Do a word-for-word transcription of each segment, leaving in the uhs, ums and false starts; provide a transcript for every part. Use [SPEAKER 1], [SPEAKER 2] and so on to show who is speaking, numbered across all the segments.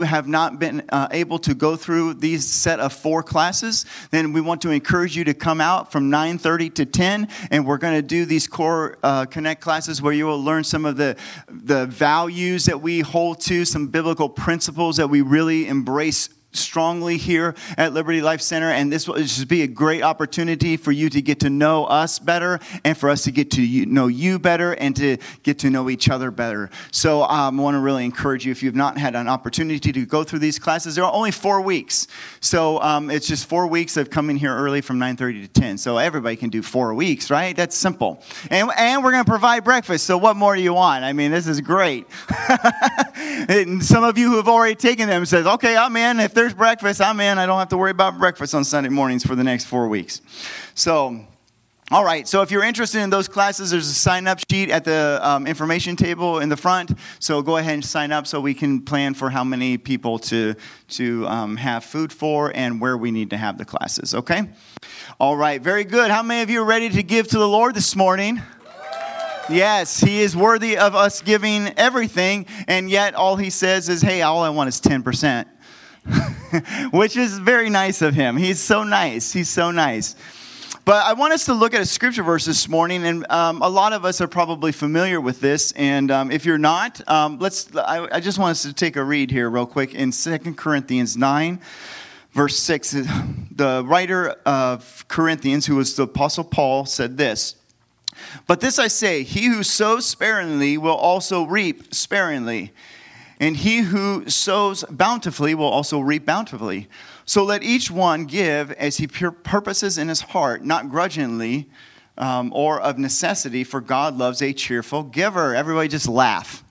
[SPEAKER 1] have not been uh, able to go through these set of four classes, then we want to encourage you to come out from nine thirty to ten, and we're going to do these core uh, Connect classes where you will learn some of the the values that we hold to, some biblical principles that we really embrace strongly here at Liberty Life Center, and this will just be a great opportunity for you to get to know us better, and for us to get to you, know you better, and to get to know each other better. So um, I want to really encourage you, if you've not had an opportunity to go through these classes, they're only four weeks. So um, it's just four weeks of coming here early from nine thirty to ten. So everybody can do four weeks, right? That's simple. And, and we're going to provide breakfast, so what more do you want? I mean, this is great. And some of you who have already taken them says, okay, I'm in. If there's breakfast, I'm in. I don't have to worry about breakfast on Sunday mornings for the next four weeks. So, all right. So if you're interested in those classes, there's a sign-up sheet at the um, information table in the front. So go ahead and sign up so we can plan for how many people to, to um, have food for and where we need to have the classes, okay? All right. Very good. How many of you are ready to give to the Lord this morning? Yes, he is worthy of us giving everything, and yet all he says is, hey, all I want is ten percent. Which is very nice of him. He's so nice. He's so nice. But I want us to look at a scripture verse this morning, and um, a lot of us are probably familiar with this. And um, if you're not, um, let's. I, I just want us to take a read here real quick in Second Corinthians nine, verse six. The writer of Corinthians, who was the Apostle Paul, said this: "But this I say, he who sows sparingly will also reap sparingly. And he who sows bountifully will also reap bountifully. So let each one give as he purposes in his heart, not grudgingly um, or of necessity, for God loves a cheerful giver." Everybody just laugh.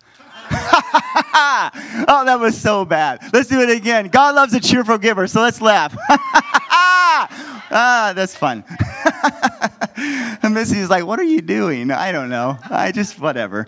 [SPEAKER 1] Oh, that was so bad. Let's do it again. God loves a cheerful giver, so let's laugh. Ah, that's fun. And Missy's like, what are you doing? I don't know. I just, whatever.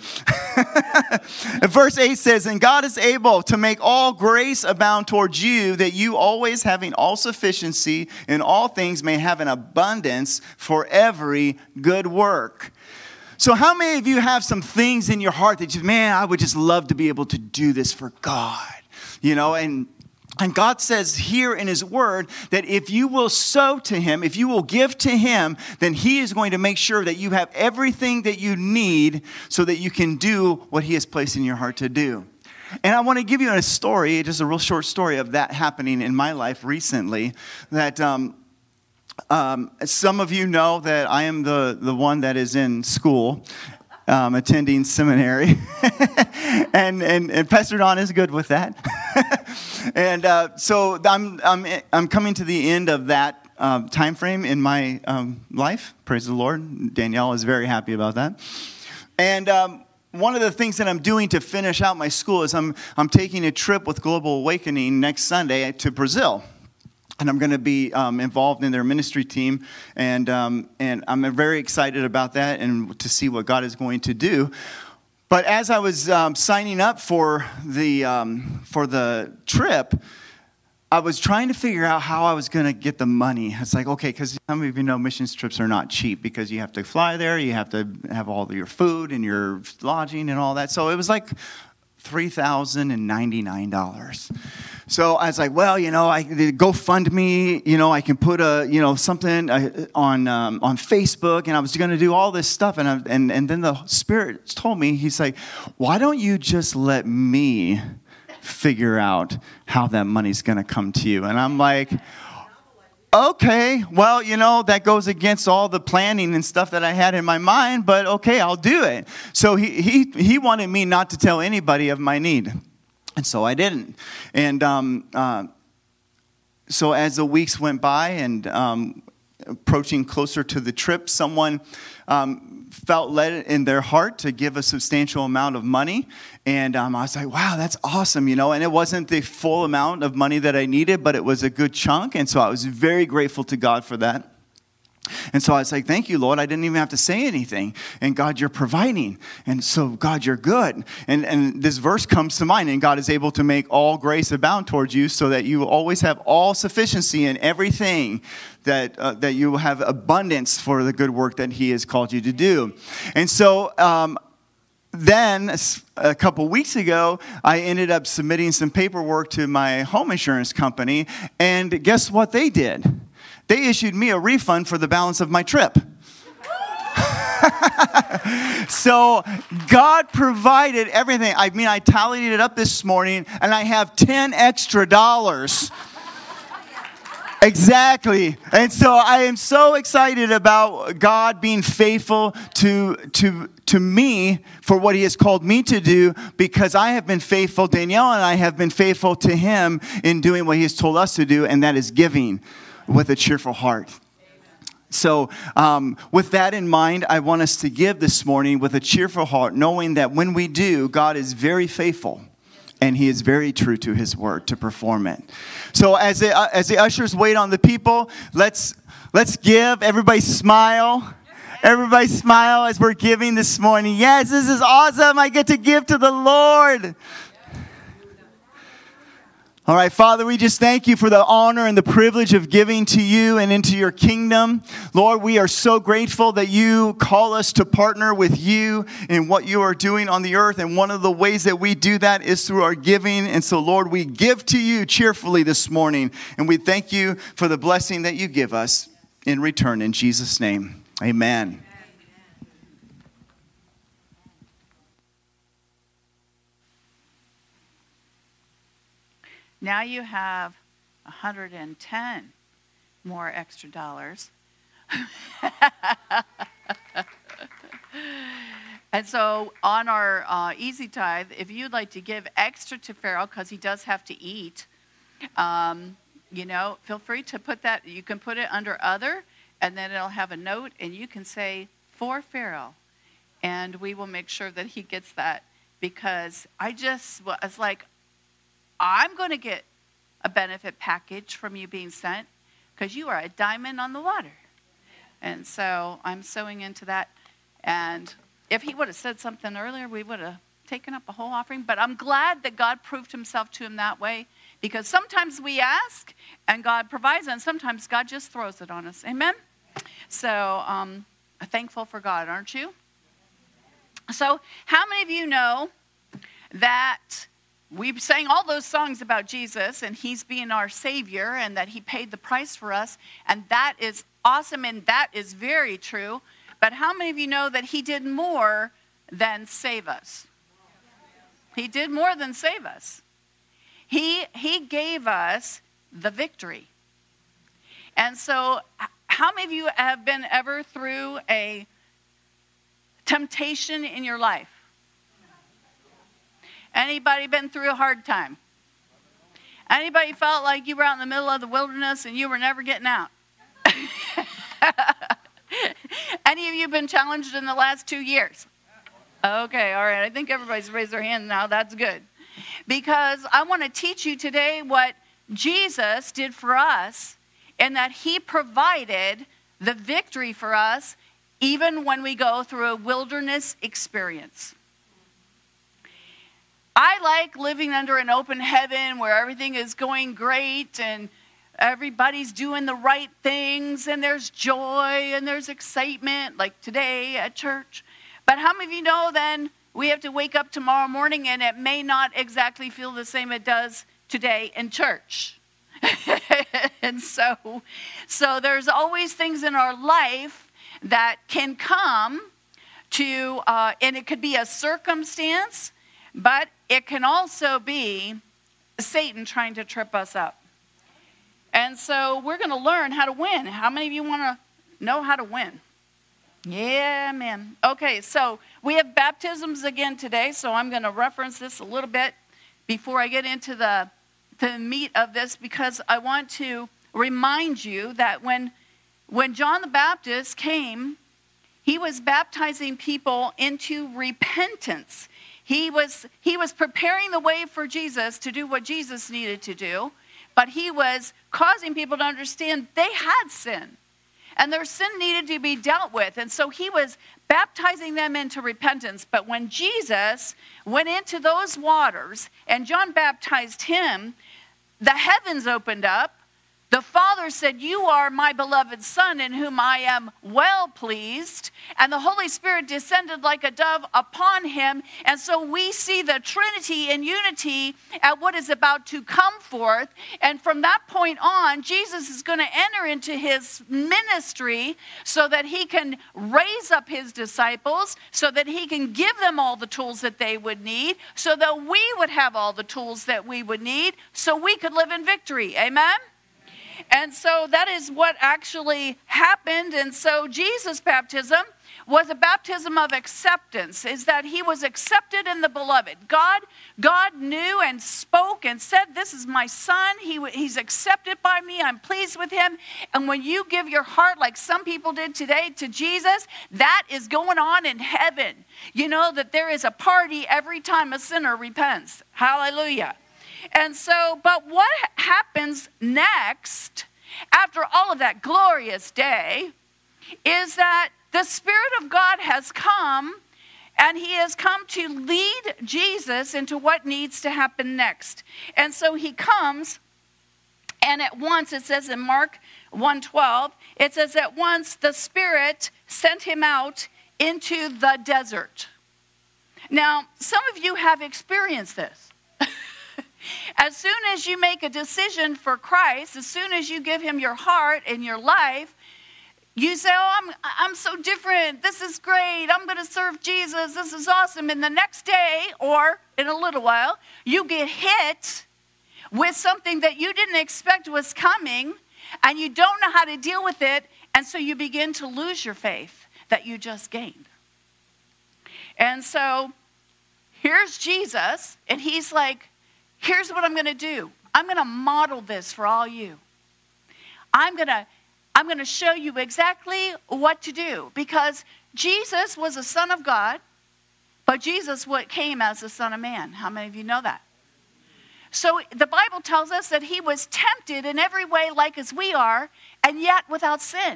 [SPEAKER 1] Verse eight says, "And God is able to make all grace abound towards you, that you always having all sufficiency in all things may have an abundance for every good work." So how many of you have some things in your heart that you, man, I would just love to be able to do this for God? You know, and And God says here in his word that if you will sow to him, if you will give to him, then he is going to make sure that you have everything that you need so that you can do what he has placed in your heart to do. And I want to give you a story, just a real short story of that happening in my life recently. That um, um, some of you know that I am the, the one that is in school. Um, attending seminary, and, and and Pastor Don is good with that, and uh, so I'm I'm I'm coming to the end of that um, time frame in my um, life. Praise the Lord. Danielle is very happy about that, and um, one of the things that I'm doing to finish out my school is I'm I'm taking a trip with Global Awakening next Sunday to Brazil. And I'm going to be um, involved in their ministry team, and um, and I'm very excited about that and to see what God is going to do. But as I was um, signing up for the um, for the trip, I was trying to figure out how I was going to get the money. It's like, okay, because some of you know missions trips are not cheap because you have to fly there, you have to have all of your food and your lodging and all that. So it was like three thousand ninety-nine dollars. So I was like, well, you know, I GoFundMe, you know, I can put a, you know, something on um, on Facebook, and I was going to do all this stuff, and I, and and then the Spirit told me, he's like, why don't you just let me figure out how that money's going to come to you? And I'm like, okay, well, you know, that goes against all the planning and stuff that I had in my mind, but okay, I'll do it. So he he he wanted me not to tell anybody of my need. And so I didn't. And um, uh, so as the weeks went by and um, approaching closer to the trip, someone um, felt led in their heart to give a substantial amount of money. And um, I was like, wow, that's awesome, you know. And it wasn't the full amount of money that I needed, but it was a good chunk. And so I was very grateful to God for that. And so I was like, thank you, Lord. I didn't even have to say anything. And God, you're providing. And so, God, you're good. And and this verse comes to mind. And God is able to make all grace abound towards you so that you always have all sufficiency in everything, that uh, that you will have abundance for the good work that he has called you to do. And so um, then a couple weeks ago, I ended up submitting some paperwork to my home insurance company, and guess what they did? They issued me a refund for the balance of my trip. So God provided everything. I mean, I tallied it up this morning, and I have ten extra dollars. Exactly. And so I am so excited about God being faithful to, to, to me for what he has called me to do, because I have been faithful, Danielle and I have been faithful to him in doing what he has told us to do, and that is giving with a cheerful heart. So um, with that in mind, I want us to give this morning with a cheerful heart, knowing that when we do, God is very faithful. And he is very true to his word to perform it. So as the, uh, as the ushers wait on the people, let's let's give. Everybody smile. Everybody smile as we're giving this morning. Yes, this is awesome. I get to give to the Lord. All right, Father, we just thank you for the honor and the privilege of giving to you and into your kingdom. Lord, we are so grateful that you call us to partner with you in what you are doing on the earth. And one of the ways that we do that is through our giving. And so, Lord, we give to you cheerfully this morning. And we thank you for the blessing that you give us in return. In Jesus' name, amen.
[SPEAKER 2] Now you have one hundred ten more extra dollars. And so on our uh, Easy Tithe, if you'd like to give extra to Pharaoh, because he does have to eat, um, you know, feel free to put that. You can put it under other, and then it'll have a note, and you can say, for Pharaoh. And we will make sure that he gets that, because I just was like, I'm going to get a benefit package from you being sent, because you are a diamond on the water. And so I'm sewing into that. And if he would have said something earlier, we would have taken up a whole offering. But I'm glad that God proved himself to him that way, because sometimes we ask and God provides, and sometimes God just throws it on us. Amen? So um, I'm thankful for God, aren't you? So how many of you know that we sang all those songs about Jesus and he's being our Savior and that he paid the price for us, and that is awesome and that is very true. But how many of you know that he did more than save us? He did more than save us. He, he gave us the victory. And so how many of you have been ever through a temptation in your life? Anybody been through a hard time? Anybody felt like you were out in the middle of the wilderness and you were never getting out? Any of you been challenged in the last two years? Okay, all right. I think everybody's raised their hand now. That's good. Because I want to teach you today what Jesus did for us, and that he provided the victory for us even when we go through a wilderness experience. I like living under an open heaven where everything is going great and everybody's doing the right things and there's joy and there's excitement, like today at church. But how many of you know then we have to wake up tomorrow morning and it may not exactly feel the same it does today in church? And so, so there's always things in our life that can come to, uh, and it could be a circumstance, but it can also be Satan trying to trip us up. And so we're going to learn how to win. How many of you want to know how to win? Yeah, man. Okay, so we have baptisms again today, so I'm going to reference this a little bit before I get into the, the meat of this, because I want to remind you that when, when John the Baptist came, he was baptizing people into repentance. He was, he was preparing the way for Jesus to do what Jesus needed to do, but he was causing people to understand they had sin, and their sin needed to be dealt with. And so he was baptizing them into repentance. But when Jesus went into those waters and John baptized him, the heavens opened up, The Father said, you are my beloved Son in whom I am well pleased. And the Holy Spirit descended like a dove upon him. And so we see the Trinity in unity at what is about to come forth. And from that point on, Jesus is going to enter into his ministry so that he can raise up his disciples, so that he can give them all the tools that they would need, so that we would have all the tools that we would need, so we could live in victory. Amen? And so that is what actually happened. And so Jesus' baptism was a baptism of acceptance, is that he was accepted in the beloved. God, God knew and spoke and said, this is my son. He, he's accepted by me. I'm pleased with him. And when you give your heart, like some people did today, to Jesus, that is going on in heaven. You know that there is a party every time a sinner repents. Hallelujah. And so, but what happens next, after all of that glorious day, is that the Spirit of God has come, and he has come to lead Jesus into what needs to happen next. And so he comes, and at once, it says in Mark one twelve, it says, at once the Spirit sent him out into the desert. Now, some of you have experienced this. As soon as you make a decision for Christ, as soon as you give him your heart and your life, you say, oh, I'm, I'm so different. This is great. I'm going to serve Jesus. This is awesome. And the next day, or in a little while, you get hit with something that you didn't expect was coming, and you don't know how to deal with it, and so you begin to lose your faith that you just gained. And so here's Jesus, and he's like, here's what I'm going to do. I'm going to model this for all you. I'm going to I'm going to show you exactly what to do, because Jesus was a son of God, but Jesus came as a son of man. How many of you know that? So the Bible tells us that he was tempted in every way like as we are, and yet without sin.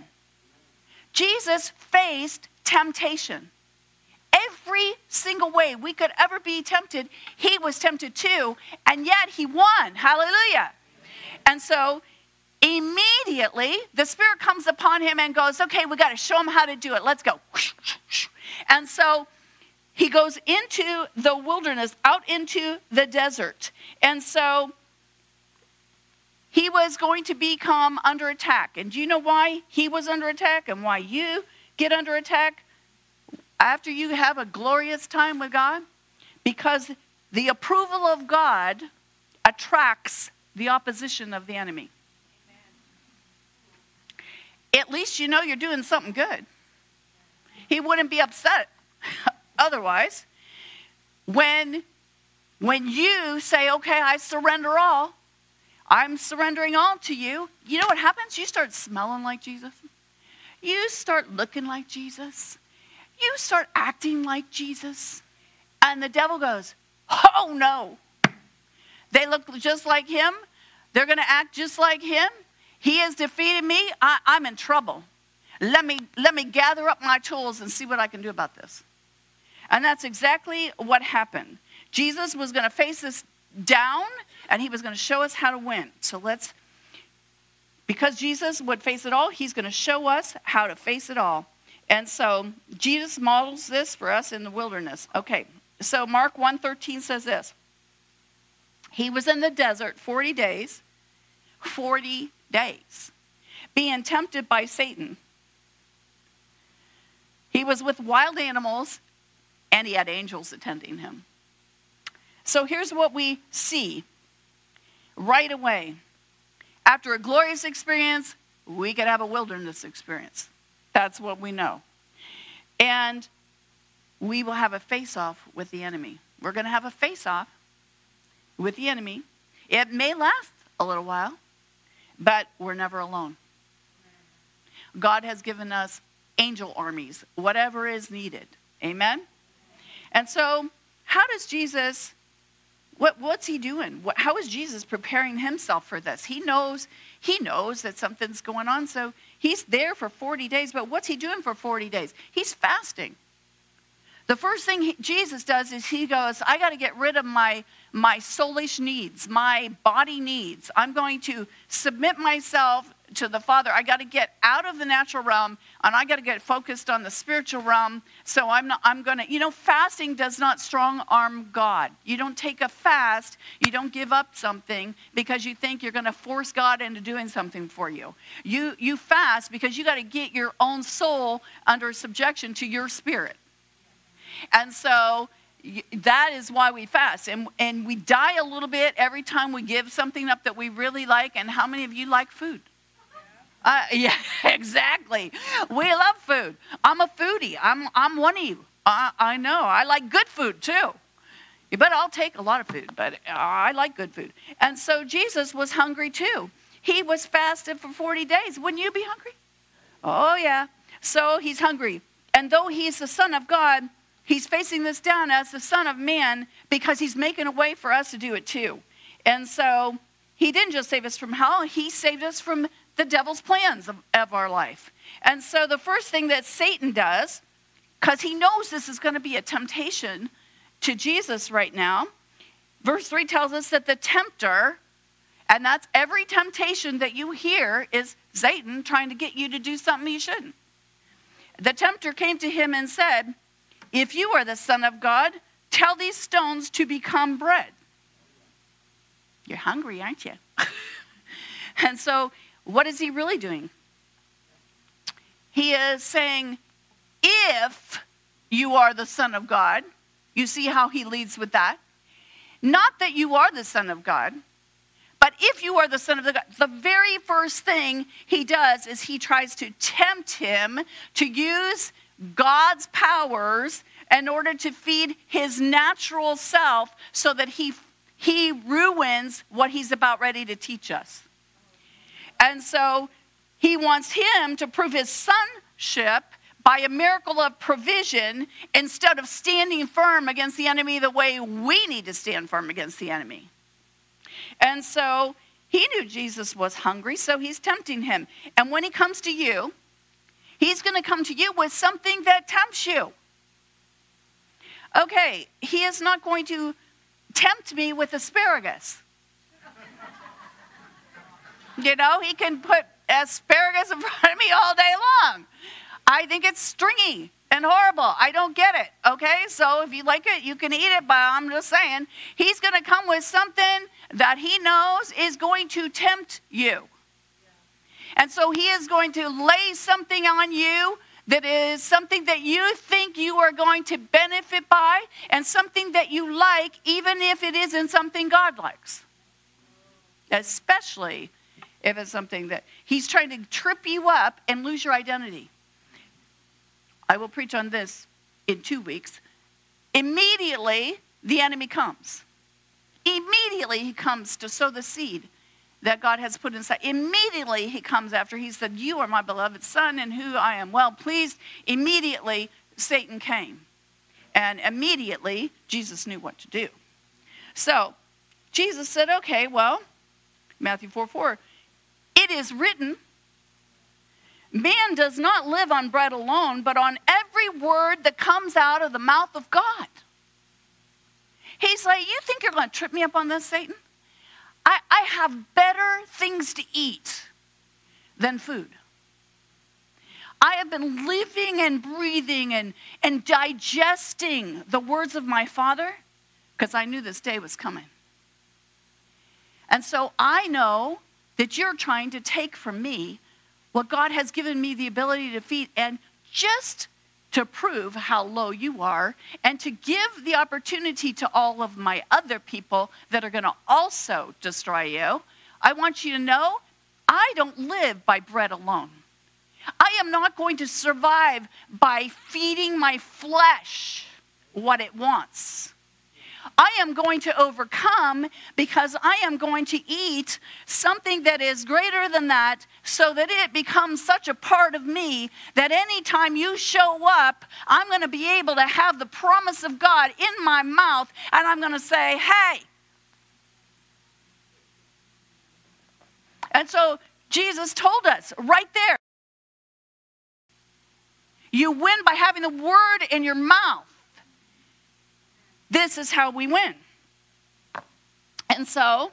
[SPEAKER 2] Jesus faced temptation. Every single way we could ever be tempted, he was tempted too, and yet he won. Hallelujah. And so immediately the Spirit comes upon him and goes, okay, we got to show him how to do it. Let's go. And so he goes into the wilderness, out into the desert. And so he was going to become under attack. And do you know why he was under attack and why you get under attack after you have a glorious time with God? Because the approval of God attracts the opposition of the enemy. Amen. At least you know you're doing something good. He wouldn't be upset otherwise. When, when you say, okay, I surrender all, I'm surrendering all to you, you know what happens? You start smelling like Jesus. You start looking like Jesus. You start acting like Jesus. And the devil goes, oh no. They look just like him. They're going to act just like him. He has defeated me. I, I'm in trouble. Let me, let me gather up my tools and see what I can do about this. And that's exactly what happened. Jesus was going to face this down, and he was going to show us how to win. So let's, because Jesus would face it all, he's going to show us how to face it all. And so Jesus models this for us in the wilderness. Okay, so Mark one thirteen says this. He was in the desert forty days, forty days, being tempted by Satan. He was with wild animals, and he had angels attending him. So here's what we see right away. After a glorious experience, we could have a wilderness experience. That's what we know. And we will have a face-off with the enemy. We're going to have a face-off with the enemy. It may last a little while, but we're never alone. God has given us angel armies, whatever is needed. Amen? And so, how does Jesus, what, what's he doing? What, how is Jesus preparing himself for this? He knows, he knows that something's going on, so he's there for forty days, but what's he doing for forty days? He's fasting. The first thing he, Jesus does is he goes, I got to get rid of my, my soulish needs, my body needs. I'm going to submit myself to the Father. I got to get out of the natural realm, and I got to get focused on the spiritual realm. So I'm not, I'm going to, you know, fasting does not strong arm God. You don't take a fast, you don't give up something because you think you're going to force God into doing something for you. You, you fast because you got to get your own soul under subjection to your spirit. And so that is why we fast. And, and we die a little bit every time we give something up that we really like. And how many of you like food? Uh, yeah, exactly. We love food. I'm a foodie. I'm I'm one of you. I, I know. I like good food too. But I'll take a lot of food. But I like good food. And so Jesus was hungry too. He was fasted for forty days. Wouldn't you be hungry? Oh, yeah. So he's hungry. And though he's the Son of God, he's facing this down as the Son of Man because he's making a way for us to do it too. And so he didn't just save us from hell. He saved us from the devil's plans of, of our life. And so the first thing that Satan does, because he knows this is going to be a temptation to Jesus right now, verse three tells us that the tempter, and that's every temptation that you hear is Satan trying to get you to do something you shouldn't. The tempter came to him and said, if you are the Son of God, tell these stones to become bread. You're hungry, aren't you? And so what is he really doing? He is saying, if you are the Son of God, you see how he leads with that? Not that you are the Son of God, but if you are the Son of God, the very first thing he does is he tries to tempt him to use God's powers in order to feed his natural self so that he, he ruins what he's about ready to teach us. And so he wants him to prove his sonship by a miracle of provision instead of standing firm against the enemy the way we need to stand firm against the enemy. And so he knew Jesus was hungry, so he's tempting him. And when he comes to you, he's going to come to you with something that tempts you. Okay, he is not going to tempt me with asparagus. You know, he can put asparagus in front of me all day long. I think it's stringy and horrible. I don't get it, okay? So if you like it, you can eat it, but I'm just saying, he's going to come with something that he knows is going to tempt you. And so he is going to lay something on you that is something that you think you are going to benefit by and something that you like, even if it isn't something God likes. Especially if it's something that he's trying to trip you up and lose your identity. I will preach on this in two weeks. Immediately, the enemy comes. Immediately, he comes to sow the seed that God has put inside. Immediately, he comes after he said, you are my beloved son in who I am well pleased. Immediately, Satan came. And immediately, Jesus knew what to do. So, Jesus said, okay, well, Matthew four four, it is written, man does not live on bread alone, but on every word that comes out of the mouth of God. He's like, you think you're going to trip me up on this, Satan? I, I have better things to eat than food. I have been living and breathing and, and digesting the words of my Father because I knew this day was coming. And so I know that you're trying to take from me what God has given me the ability to feed, and just to prove how low you are and to give the opportunity to all of my other people that are going to also destroy you, I want you to know I don't live by bread alone. I am not going to survive by feeding my flesh what it wants. I am going to overcome because I am going to eat something that is greater than that so that it becomes such a part of me that anytime you show up, I'm going to be able to have the promise of God in my mouth and I'm going to say, hey. And so Jesus told us right there, you win by having the word in your mouth. This is how we win. And so,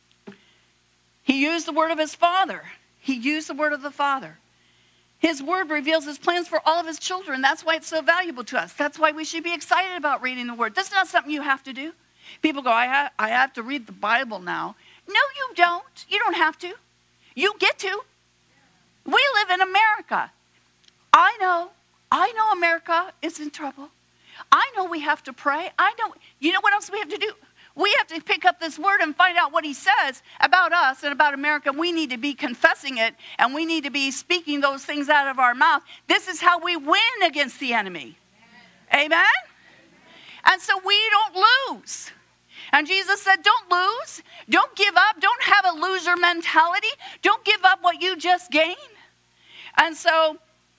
[SPEAKER 2] he used the word of his Father. He used the word of the Father. His word reveals his plans for all of his children. That's why it's so valuable to us. That's why we should be excited about reading the word. That's not something you have to do. People go, I have, I have to read the Bible now. No, you don't. You don't have to. You get to. We live in America. I know. I know America is in trouble. I know we have to pray. I know. You know what else we have to do? We have to pick up this word and find out what he says about us and about America. We need to be confessing it, and we need to be speaking those things out of our mouth. This is how we win against the enemy. Amen? Amen? And so we don't lose. And Jesus said, don't lose. Don't give up. Don't have a loser mentality. Don't give up what you just gained. And so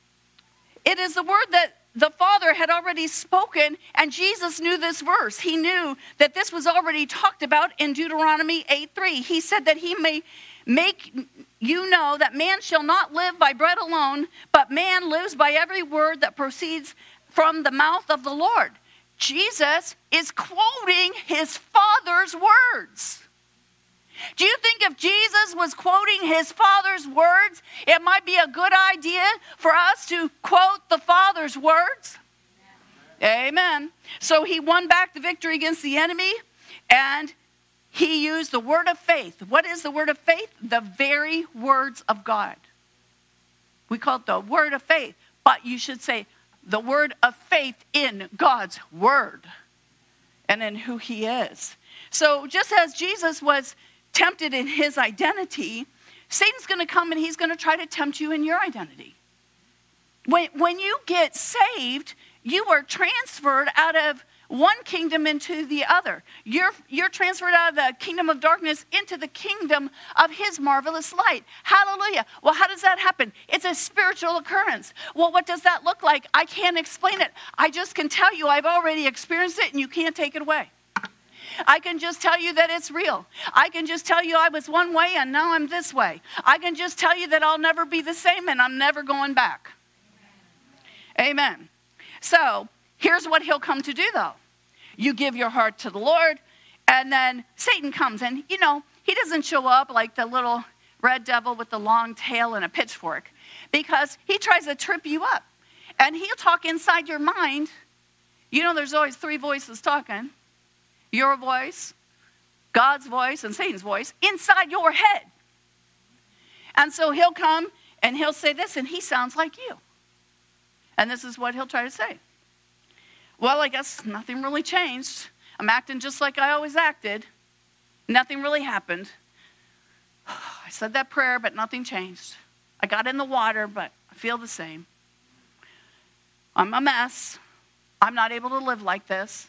[SPEAKER 2] it is the word that the Father had already spoken, and Jesus knew this verse. He knew that this was already talked about in Deuteronomy eight three. He said that he may make you know that man shall not live by bread alone, but man lives by every word that proceeds from the mouth of the Lord. Jesus is quoting his Father's words. Do you think if Jesus was quoting his Father's words, it might be a good idea for us to quote the Father's words? Amen. Amen. So he won back the victory against the enemy, and he used the word of faith. What is the word of faith? The very words of God. We call it the word of faith, but you should say the word of faith in God's word and in who he is. So just as Jesus was tempted in his identity, Satan's going to come and he's going to try to tempt you in your identity. When, when you get saved, you are transferred out of one kingdom into the other. You're, you're transferred out of the kingdom of darkness into the kingdom of his marvelous light. Hallelujah. Well, how does that happen? It's a spiritual occurrence. Well, what does that look like? I can't explain it. I just can tell you I've already experienced it and you can't take it away. I can just tell you that it's real. I can just tell you I was one way and now I'm this way. I can just tell you that I'll never be the same and I'm never going back. Amen. Amen. So here's what he'll come to do though. You give your heart to the Lord, and then Satan comes and, you know, he doesn't show up like the little red devil with the long tail and a pitchfork, because he tries to trip you up. And he'll talk inside your mind. You know, there's always three voices talking. Your voice, God's voice, and Satan's voice inside your head. And so he'll come and he'll say this, and he sounds like you. And this is what he'll try to say. Well, I guess nothing really changed. I'm acting just like I always acted. Nothing really happened. I said that prayer, but nothing changed. I got in the water, but I feel the same. I'm a mess. I'm not able to live like this.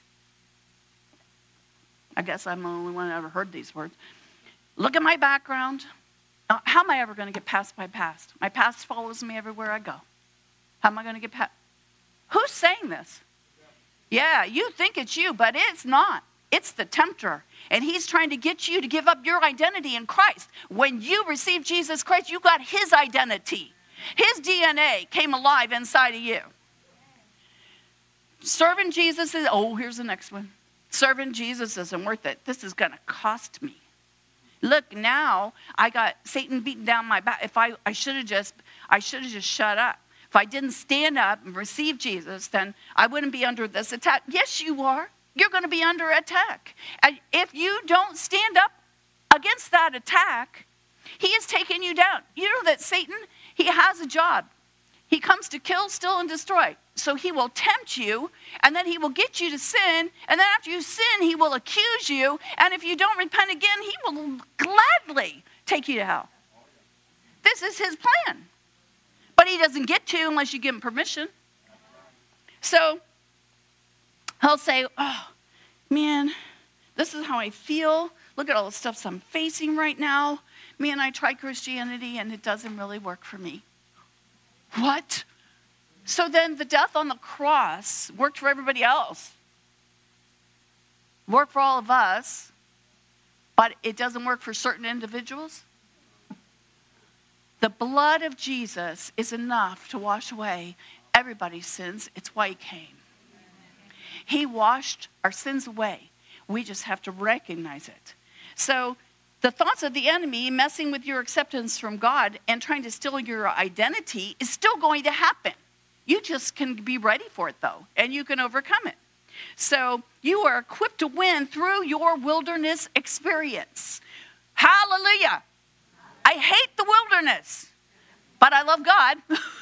[SPEAKER 2] I guess I'm the only one that ever heard these words. Look at my background. How am I ever going to get past my past? My past follows me everywhere I go. How am I going to get past? Who's saying this? Yeah, you think it's you, but it's not. It's the tempter. And he's trying to get you to give up your identity in Christ. When you received Jesus Christ, you got his identity. His D N A came alive inside of you. Serving Jesus is, oh, here's the next one. Serving Jesus isn't worth it. This is going to cost me. Look, now I got Satan beating down my back. If I, I should have just, I should have just shut up. If I didn't stand up and receive Jesus, then I wouldn't be under this attack. Yes, you are. You're going to be under attack. And if you don't stand up against that attack, he is taking you down. You know that Satan, he has a job. He comes to kill, steal, and destroy. So he will tempt you, and then he will get you to sin, and then after you sin, he will accuse you, and if you don't repent again, he will gladly take you to hell. This is his plan. But he doesn't get to unless you give him permission. So he'll say, oh, man, this is how I feel. Look at all the stuff I'm facing right now. Man, I tried Christianity, and it doesn't really work for me. What? So then the death on the cross worked for everybody else. Worked for all of us, but it doesn't work for certain individuals. The blood of Jesus is enough to wash away everybody's sins. It's why he came. He washed our sins away. We just have to recognize it. So the thoughts of the enemy messing with your acceptance from God and trying to steal your identity is still going to happen. You just can be ready for it, though, and you can overcome it. So you are equipped to win through your wilderness experience. Hallelujah. I hate the wilderness, but I love God.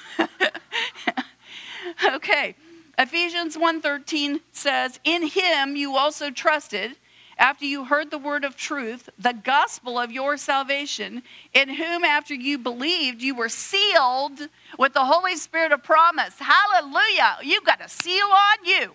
[SPEAKER 2] Okay. Ephesians one thirteen says, in him you also trusted, after you heard the word of truth, the gospel of your salvation, in whom after you believed, you were sealed with the Holy Spirit of promise. Hallelujah. You've got a seal on you.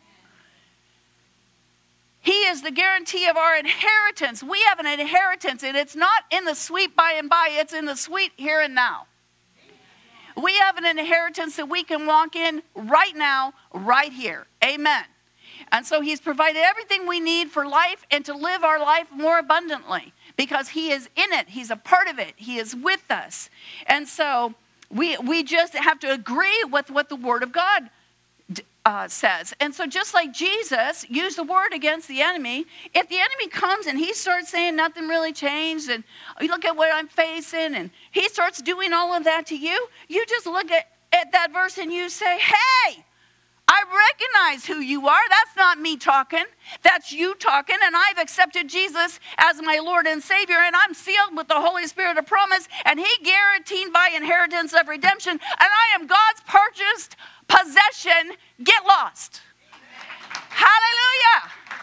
[SPEAKER 2] He is the guarantee of our inheritance. We have an inheritance, and it's not in the sweet by and by. It's in the sweet here and now. We have an inheritance that we can walk in right now, right here. Amen. And so he's provided everything we need for life and to live our life more abundantly because he is in it. He's a part of it. He is with us. And so we, we just have to agree with what the Word of God Uh, says. And so just like Jesus used the word against the enemy, if the enemy comes and he starts saying nothing really changed and you look at what I'm facing and he starts doing all of that to you, you just look at, at that verse and you say, hey, I recognize who you are. That's not me talking. That's you talking. And I've accepted Jesus as my Lord and Savior. And I'm sealed with the Holy Spirit of promise. And he guaranteed my inheritance of redemption. And I am God's purchased possession. Get lost. Amen. Hallelujah.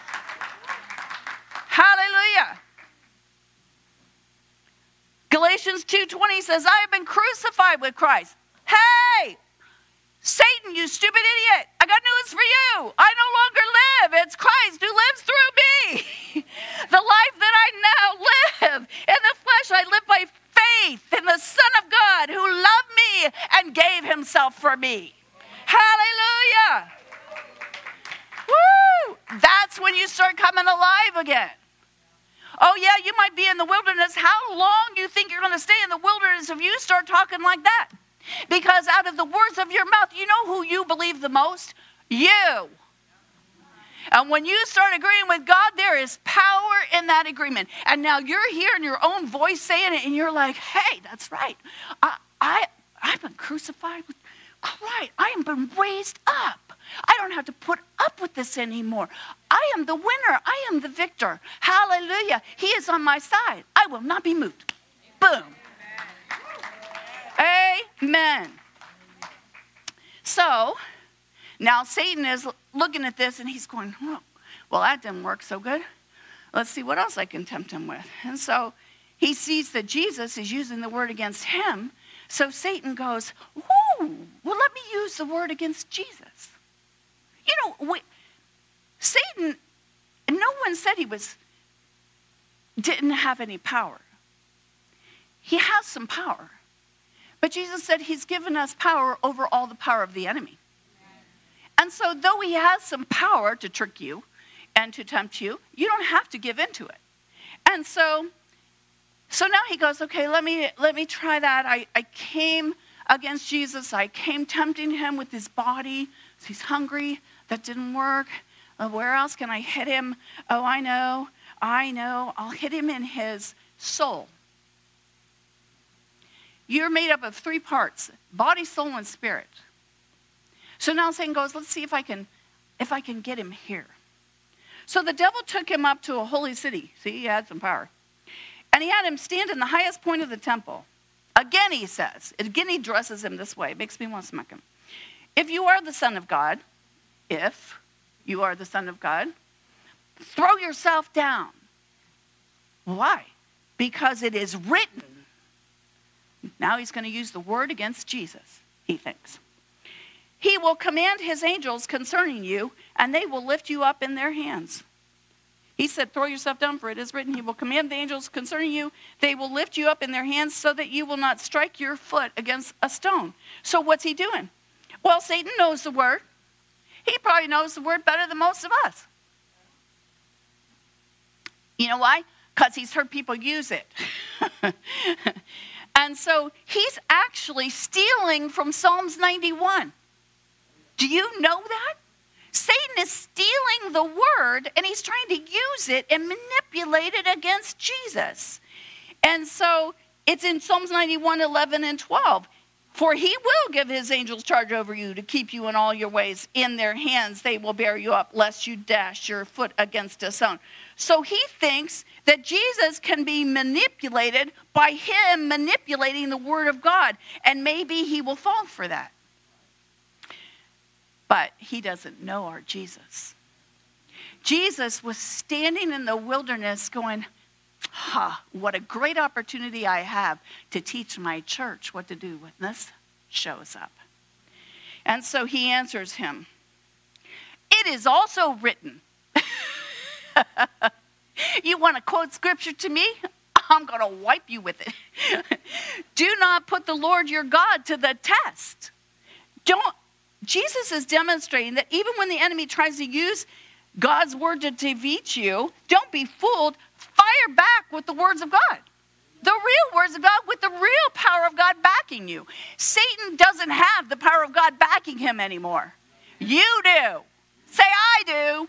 [SPEAKER 2] Hallelujah. Galatians two twenty says, I have been crucified with Christ. Hey, Satan, you stupid idiot. I got news for you. I no longer live. It's Christ who lives through me. The life that I now live in the flesh, I live by faith in the Son of God who loved me and gave himself for me. Hallelujah. Woo! That's when you start coming alive again. Oh, yeah, you might be in the wilderness. How long do you think you're going to stay in the wilderness if you start talking like that? Because out of the words of your mouth, you know who you believe the most? You. And when you start agreeing with God, there is power in that agreement. And now you're hearing your own voice saying it, and you're like, hey, that's right. I, I, I've been crucified with Christ. I have been raised up. I don't have to put up with this anymore. I am the winner. I am the victor. Hallelujah. He is on my side. I will not be moved. Boom. Amen. So, now Satan is looking at this and he's going, oh, well, that didn't work so good. Let's see what else I can tempt him with. And so he sees that Jesus is using the word against him. So Satan goes, ooh, well, let me use the word against Jesus. You know, we, Satan, no one said he was, didn't have any power. He has some power. But Jesus said he's given us power over all the power of the enemy. And so though he has some power to trick you and to tempt you, you don't have to give into it. And so, so now he goes, okay, let me let me try that. I, I came against Jesus. I came tempting him with his body. So he's hungry. That didn't work. Uh, where else can I hit him? Oh, I know. I know. I'll hit him in his soul. You're made up of three parts: body, soul, and spirit. So now Satan goes, let's see if I can, if I can get him here. So the devil took him up to a holy city. See, he had some power. And he had him stand in the highest point of the temple. Again, he says, again he dresses him this way. It makes me want to smack him. If you are the Son of God, if you are the Son of God, throw yourself down. Why? Because it is written. Now he's going to use the word against Jesus, he thinks. He will command his angels concerning you, and they will lift you up in their hands. He said, throw yourself down, for it is written, he will command the angels concerning you. They will lift you up in their hands so that you will not strike your foot against a stone. So what's he doing? Well, Satan knows the word. He probably knows the word better than most of us. You know why? Because he's heard people use it. And so he's actually stealing from Psalms ninety-one. Do you know that? Satan is stealing the word and he's trying to use it and manipulate it against Jesus. And so it's in Psalms ninety-one, eleven and twelve. For he will give his angels charge over you to keep you in all your ways. In their hands they will bear you up, lest you dash your foot against a stone. So he thinks that Jesus can be manipulated by him manipulating the word of God. And maybe he will fall for that. But he doesn't know our Jesus. Jesus was standing in the wilderness going, ha, what a great opportunity I have to teach my church what to do when this shows up. And so he answers him, it is also written. You want to quote scripture to me? I'm going to wipe you with it. Do not put the Lord your God to the test. Don't. Jesus is demonstrating that even when the enemy tries to use God's word to defeat you, don't be fooled. Fire back with the words of God. The real words of God with the real power of God backing you. Satan doesn't have the power of God backing him anymore. You do. Say, I do.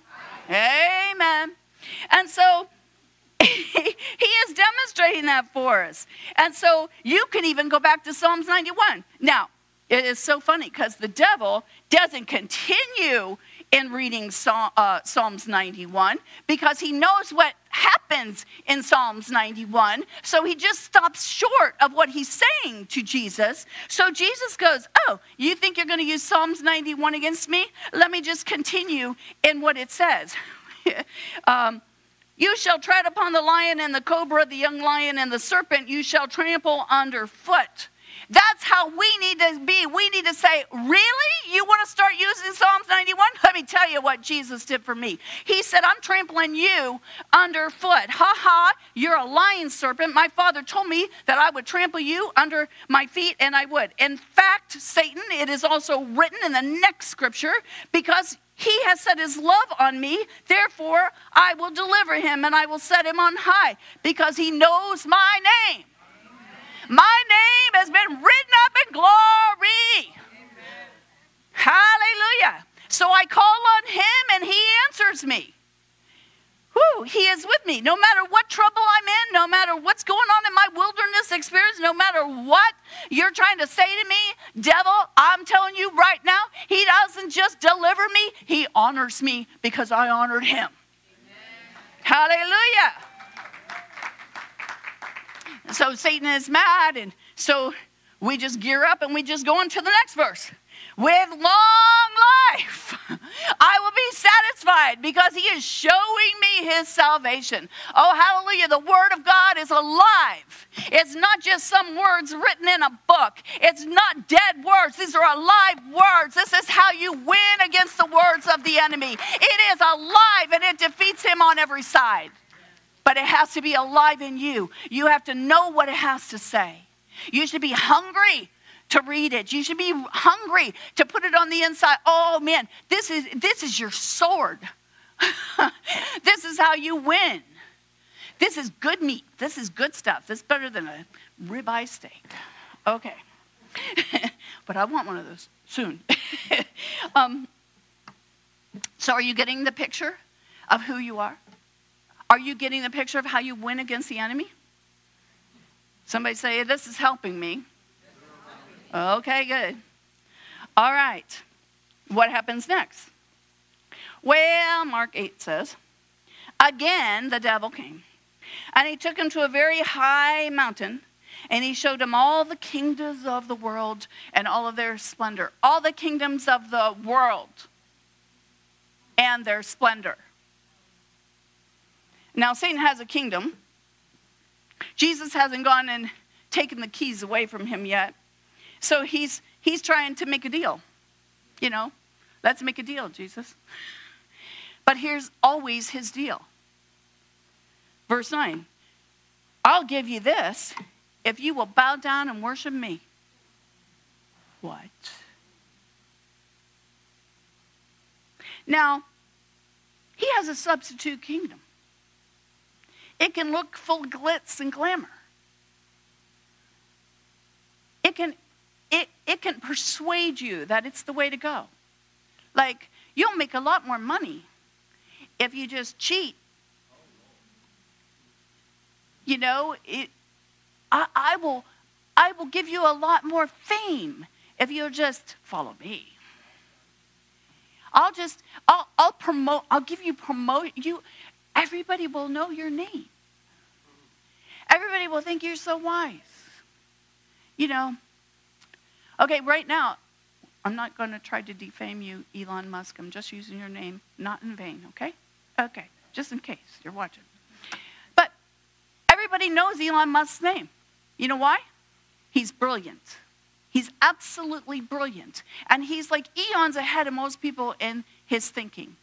[SPEAKER 2] Amen. And so he is demonstrating that for us. And so you can even go back to Psalms ninety-one. Now, it is so funny because the devil doesn't continue in reading Psalms ninety-one because he knows what happens in Psalms ninety-one. So he just stops short of what he's saying to Jesus. So Jesus goes, oh, you think you're going to use Psalms ninety-one against me? Let me just continue in what it says. um, you shall tread upon the lion and the cobra, the young lion and the serpent you shall trample underfoot. That's how we need to be. We need to say, really? You want to start using Psalms ninety-one? Let me tell you what Jesus did for me. He said, I'm trampling you underfoot. Ha ha, you're a lion serpent. My father told me that I would trample you under my feet, and I would. In fact, Satan, it is also written in the next scripture, because he has set his love on me, therefore I will deliver him, and I will set him on high, because he knows my name. My name has been written up in glory. Amen. Hallelujah. So I call on him and he answers me. Whew, he is with me. No matter what trouble I'm in, no matter what's going on in my wilderness experience, no matter what you're trying to say to me, devil, I'm telling you right now, he doesn't just deliver me, he honors me because I honored him. Amen. Hallelujah. So Satan is mad, and so we just gear up and we just go on to the next verse. With long life, I will be satisfied because he is showing me his salvation. Oh, hallelujah. The word of God is alive. It's not just some words written in a book. It's not dead words. These are alive words. This is how you win against the words of the enemy. It is alive and it defeats him on every side. But it has to be alive in you. You have to know what it has to say. You should be hungry to read it. You should be hungry to put it on the inside. Oh man, this is this is your sword. This is how you win. This is good meat. This is good stuff. This is better than a ribeye steak. Okay. But I want one of those soon. um, so are you getting the picture of who you are? Are you getting the picture of how you win against the enemy? Somebody say, this is helping me. Okay, good. All right. What happens next? Well, Mark eight says, again, the devil came, and he took him to a very high mountain, and he showed him all the kingdoms of the world and all of their splendor. All the kingdoms of the world and their splendor. Now, Satan has a kingdom. Jesus hasn't gone and taken the keys away from him yet. So he's he's trying to make a deal. You know, let's make a deal, Jesus. But here's always his deal. Verse nine, I'll give you this if you will bow down and worship me. What? Now, he has a substitute kingdom. It can look full of glitz and glamour. It can, it, it can persuade you that it's the way to go. Like, You'll make a lot more money if you just cheat. You know, it, I, I will I will give you a lot more fame if you'll just follow me. I'll just, I'll, I'll promote, I'll give you promote, you, everybody will know your name. Everybody will think you're so wise. You know, okay, right now, I'm not going to try to defame you, Elon Musk. I'm just using your name, not in vain, okay? Okay, just in case you're watching. But everybody knows Elon Musk's name. You know why? He's brilliant. He's absolutely brilliant. And he's like eons ahead of most people in his thinking.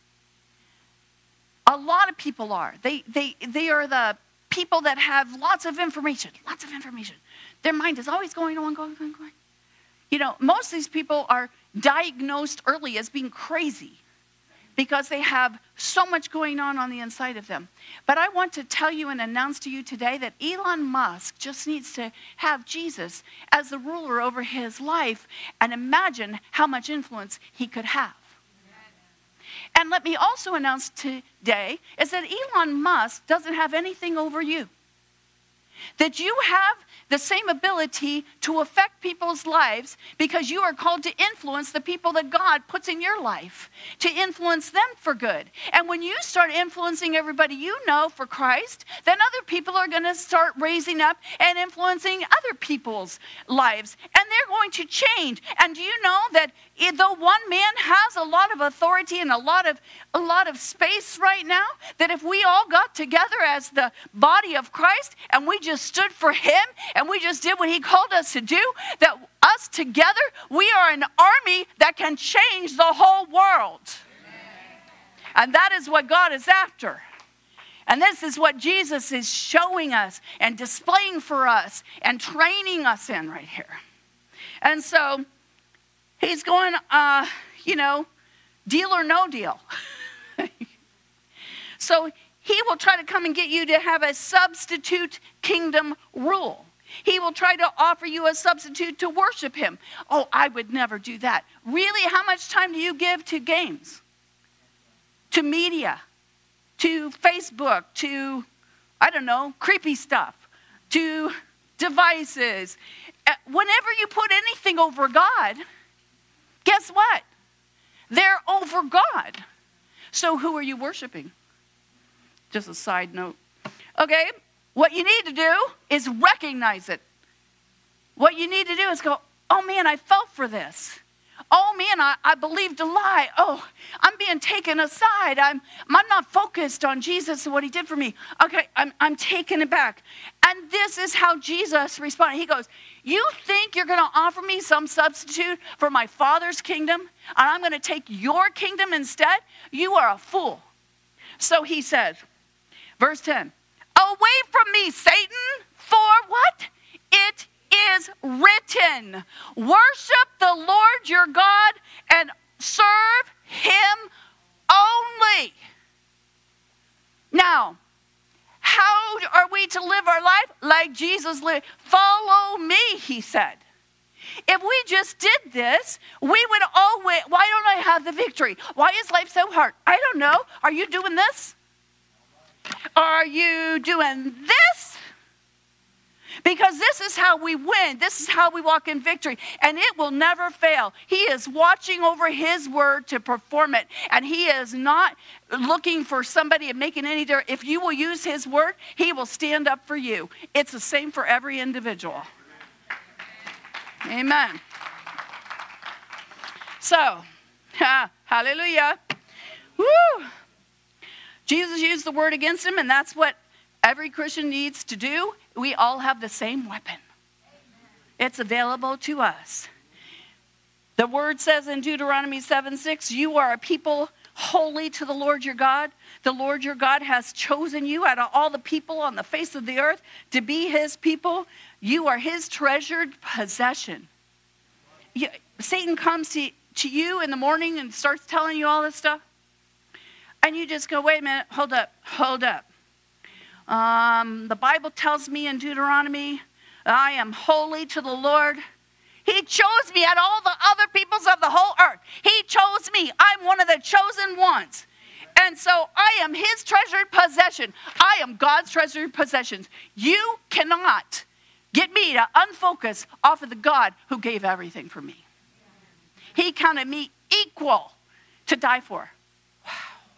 [SPEAKER 2] A lot of people are. They, they, they are the people that have lots of information, lots of information. Their mind is always going on, going, going, going. You know, most of these people are diagnosed early as being crazy because they have so much going on on the inside of them. But I want to tell you and announce to you today that Elon Musk just needs to have Jesus as the ruler over his life and imagine how much influence he could have. And let me also announce today is that Elon Musk doesn't have anything over you. That you have the same ability to affect people's lives because you are called to influence the people that God puts in your life, to influence them for good. And when you start influencing everybody you know for Christ, then other people are going to start raising up and influencing other people's lives. And they're going to change. And do you know that though one man has a lot of authority and a lot of a lot of space right now, that if we all got together as the body of Christ and we just stood for him and we just did what he called us to do, that us together, we are an army that can change the whole world. Amen. And that is what God is after. And this is what Jesus is showing us and displaying for us and training us in right here. And so he's going, uh, you know, deal or no deal. So he will try to come and get you to have a substitute kingdom rule. He will try to offer you a substitute to worship him. Oh, I would never do that. Really, how much time do you give to games? To media? To Facebook? To, I don't know, creepy stuff? To devices? Whenever you put anything over God, guess what? They're over God. So who are you worshiping? Just a side note. Okay, what you need to do is recognize it. What you need to do is go, oh man, I fell for this. Oh man, I, I believed a lie. Oh, I'm being taken aside. I'm I'm not focused on Jesus and what he did for me. Okay, I'm I'm taken aback. And this is how Jesus responded. He goes, you think you're going to offer me some substitute for my Father's kingdom? And I'm going to take your kingdom instead? You are a fool. So he says, verse ten, away from me, Satan, for what? It is written, worship the Lord your God and serve him only. Now, how are we to live our life? Like Jesus lived. Follow me, he said. If we just did this, we would always, why don't I have the victory? Why is life so hard? I don't know. Are you doing this? Are you doing this? Because this is how we win. This is how we walk in victory. And it will never fail. He is watching over his word to perform it. And he is not looking for somebody and making any difference. If you will use his word, he will stand up for you. It's the same for every individual. Amen. So, ha, hallelujah. Woo! Jesus used the word against him, and that's what every Christian needs to do. We all have the same weapon. It's available to us. The word says in Deuteronomy seven six, you are a people holy to the Lord your God. The Lord your God has chosen you out of all the people on the face of the earth to be his people. You are his treasured possession. You, Satan comes to, to you in the morning and starts telling you all this stuff. And you just go, wait a minute, hold up, hold up. Um, the Bible tells me in Deuteronomy, I am holy to the Lord. He chose me out of all the other peoples of the whole earth. He chose me. I'm one of the chosen ones. And so I am his treasured possession. I am God's treasured possessions. You cannot get me to unfocus off of the God who gave everything for me. He counted me equal to die for. Wow.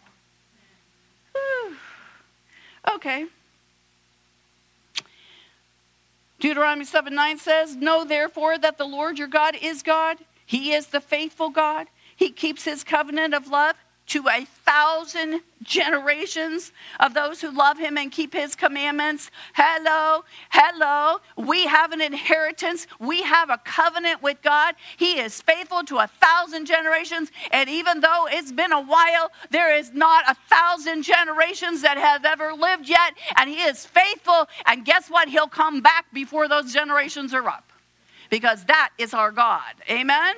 [SPEAKER 2] Whew. Okay. Deuteronomy seven nine says, know therefore that the Lord your God is God. He is the faithful God. He keeps his covenant of love to a thousand generations of those who love him and keep his commandments. Hello, hello. We have an inheritance. We have a covenant with God. He is faithful to a thousand generations. And even though it's been a while, there is not a thousand generations that have ever lived yet. And he is faithful. And guess what? He'll come back before those generations are up. Because that is our God. Amen?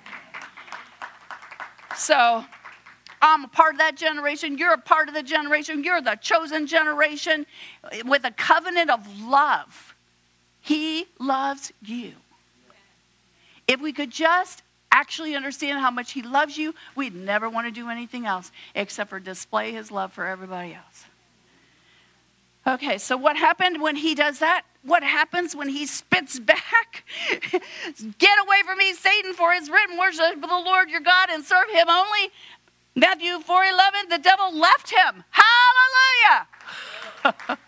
[SPEAKER 2] So I'm a part of that generation. You're a part of the generation. You're the chosen generation with a covenant of love. He loves you. If we could just actually understand how much he loves you, we'd never want to do anything else except for display his love for everybody else. Okay, so what happened when he does that? What happens when he spits back? Get away from me, Satan, for it's written, worship the Lord your God and serve him only. Matthew four eleven, the devil left him. Hallelujah.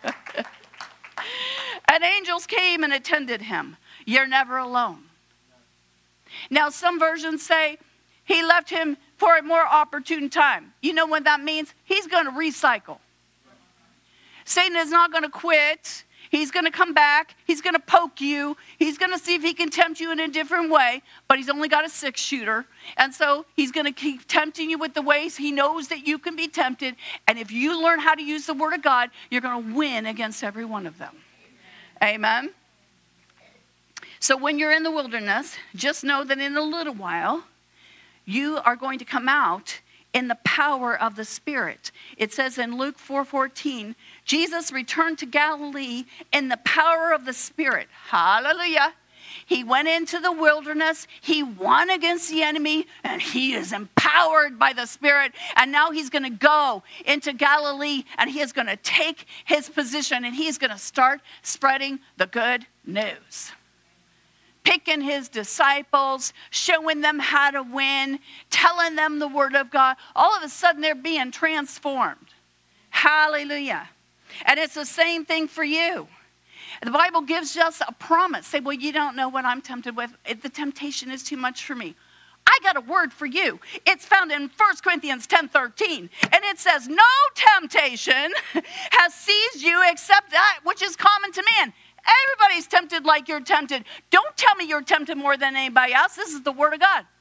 [SPEAKER 2] And angels came and attended him. You're never alone. Now, some versions say he left him for a more opportune time. You know what that means? He's going to recycle. Satan is not going to quit. He's going to come back. He's going to poke you. He's going to see if he can tempt you in a different way. But he's only got a six shooter. And so he's going to keep tempting you with the ways he knows that you can be tempted. And if you learn how to use the word of God, you're going to win against every one of them. Amen. So when you're in the wilderness, just know that in a little while, you are going to come out in the power of the Spirit. It says in Luke four fourteen, Jesus returned to Galilee in the power of the Spirit. Hallelujah. He went into the wilderness. He won against the enemy, and he is empowered by the Spirit. And now he's going to go into Galilee, and he is going to take his position, and he's going to start spreading the good news. Picking his disciples, showing them how to win, telling them the word of God. All of a sudden, they're being transformed. Hallelujah. And it's the same thing for you. The Bible gives us a promise. Say, well, you don't know what I'm tempted with. If the temptation is too much for me. I got a word for you. It's found in First Corinthians ten thirteen. And it says, no temptation has seized you except that which is common to man. Everybody's tempted like you're tempted. Don't tell me you're tempted more than anybody else. This is the word of God.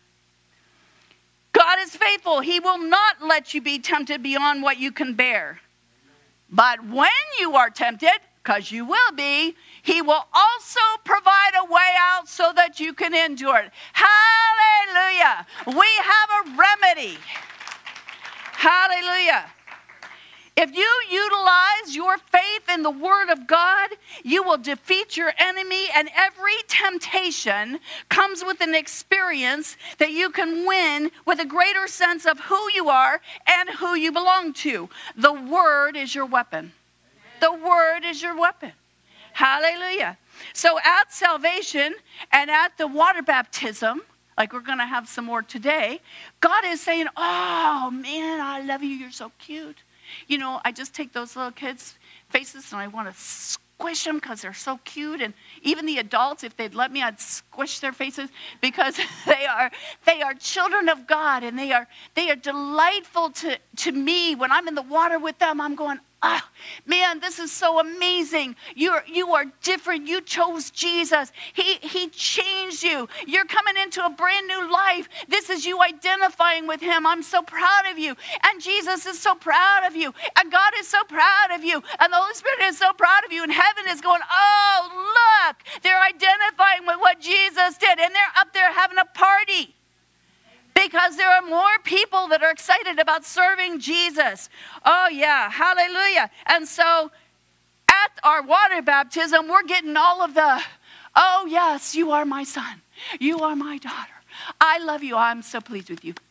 [SPEAKER 2] God is faithful. He will not let you be tempted beyond what you can bear. But when you are tempted, because you will be, he will also provide a way out so that you can endure it. Hallelujah. We have a remedy. Hallelujah. If you utilize your faith in the word of God, you will defeat your enemy, and every temptation comes with an experience that you can win with a greater sense of who you are and who you belong to. The word is your weapon. The word is your weapon. Hallelujah. So at salvation and at the water baptism, like we're going to have some more today, God is saying, oh man, I love you. You're so cute. You know, I just take those little kids' faces and I want to squish them because they're so cute. And even the adults, if they'd let me, I'd squish their faces because they are they are children of God, and they are they are delightful to, to me. When I'm in the water with them, I'm going, ah, man, this is so amazing. You're you are different. You chose Jesus. He he changed you. You're coming into a brand new life. This is you identifying with him. I'm so proud of you. And Jesus is so proud of you. And God is so proud of you. And the Holy Spirit is so proud of you. And heaven is going, oh, look. They're identifying with what Jesus did. And they're up there having a party. Because there are more people that are excited about serving Jesus. Oh, yeah. Hallelujah. And so at our water baptism, we're getting all of the, Oh, yes, you are my son. You are my daughter. I love you. I'm so pleased with you.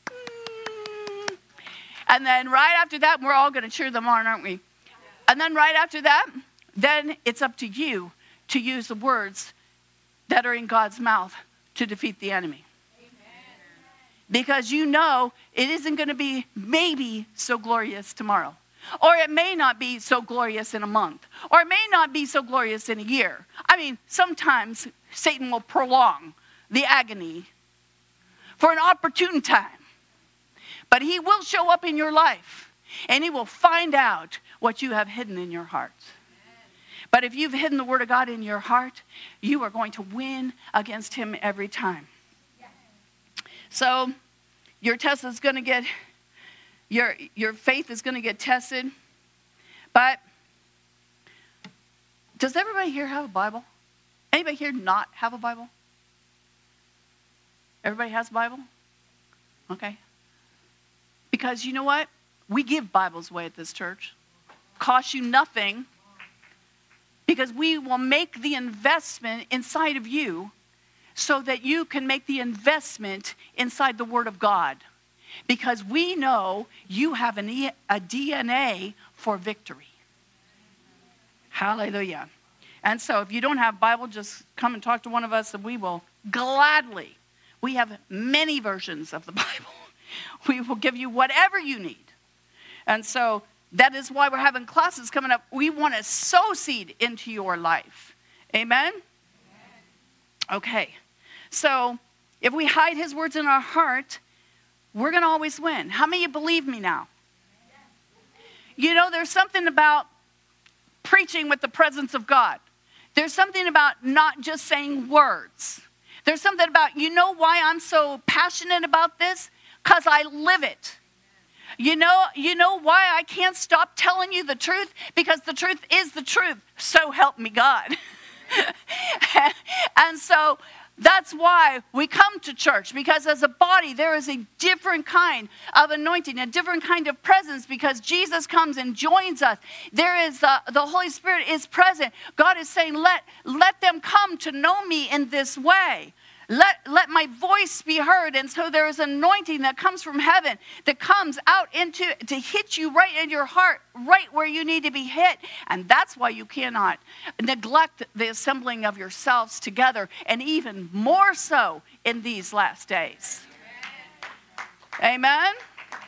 [SPEAKER 2] And then right after that, we're all going to cheer them on, aren't we? And then right after that, then it's up to you to use the words that are in God's mouth to defeat the enemy. Because you know it isn't going to be maybe so glorious tomorrow. Or it may not be so glorious in a month. Or it may not be so glorious in a year. I mean, sometimes Satan will prolong the agony for an opportune time. But he will show up in your life. And he will find out what you have hidden in your heart. But if you've hidden the word of God in your heart, you are going to win against him every time. So your test is going to get, your, your faith is going to get tested. But does everybody here have a Bible? Anybody here not have a Bible? Everybody has a Bible? Okay. Because you know what? We give Bibles away at this church. Costs you nothing. Because we will make the investment inside of you so that you can make the investment inside the Word of God. Because we know you have an e- a D N A for victory. Hallelujah. And so if you don't have Bible, just come and talk to one of us and we will gladly. We have many versions of the Bible. We will give you whatever you need. And so that is why we're having classes coming up. We want to sow seed into your life. Amen? Okay. So if we hide his words in our heart, we're going to always win. How many of you believe me now? You know, there's something about preaching with the presence of God. There's something about not just saying words. There's something about, you know why I'm so passionate about this? Because I live it. You know, you know why I can't stop telling you the truth? Because the truth is the truth. So help me God. And so that's why we come to church. Because as a body, there is a different kind of anointing, a different kind of presence. Because Jesus comes and joins us. There is uh, the Holy Spirit is present. God is saying, let, let them come to know me in this way. Let, let my voice be heard. And so there is anointing that comes from heaven that comes out into to hit you right in your heart, right where you need to be hit. And that's why you cannot neglect the assembling of yourselves together, and even more so in these last days. Amen?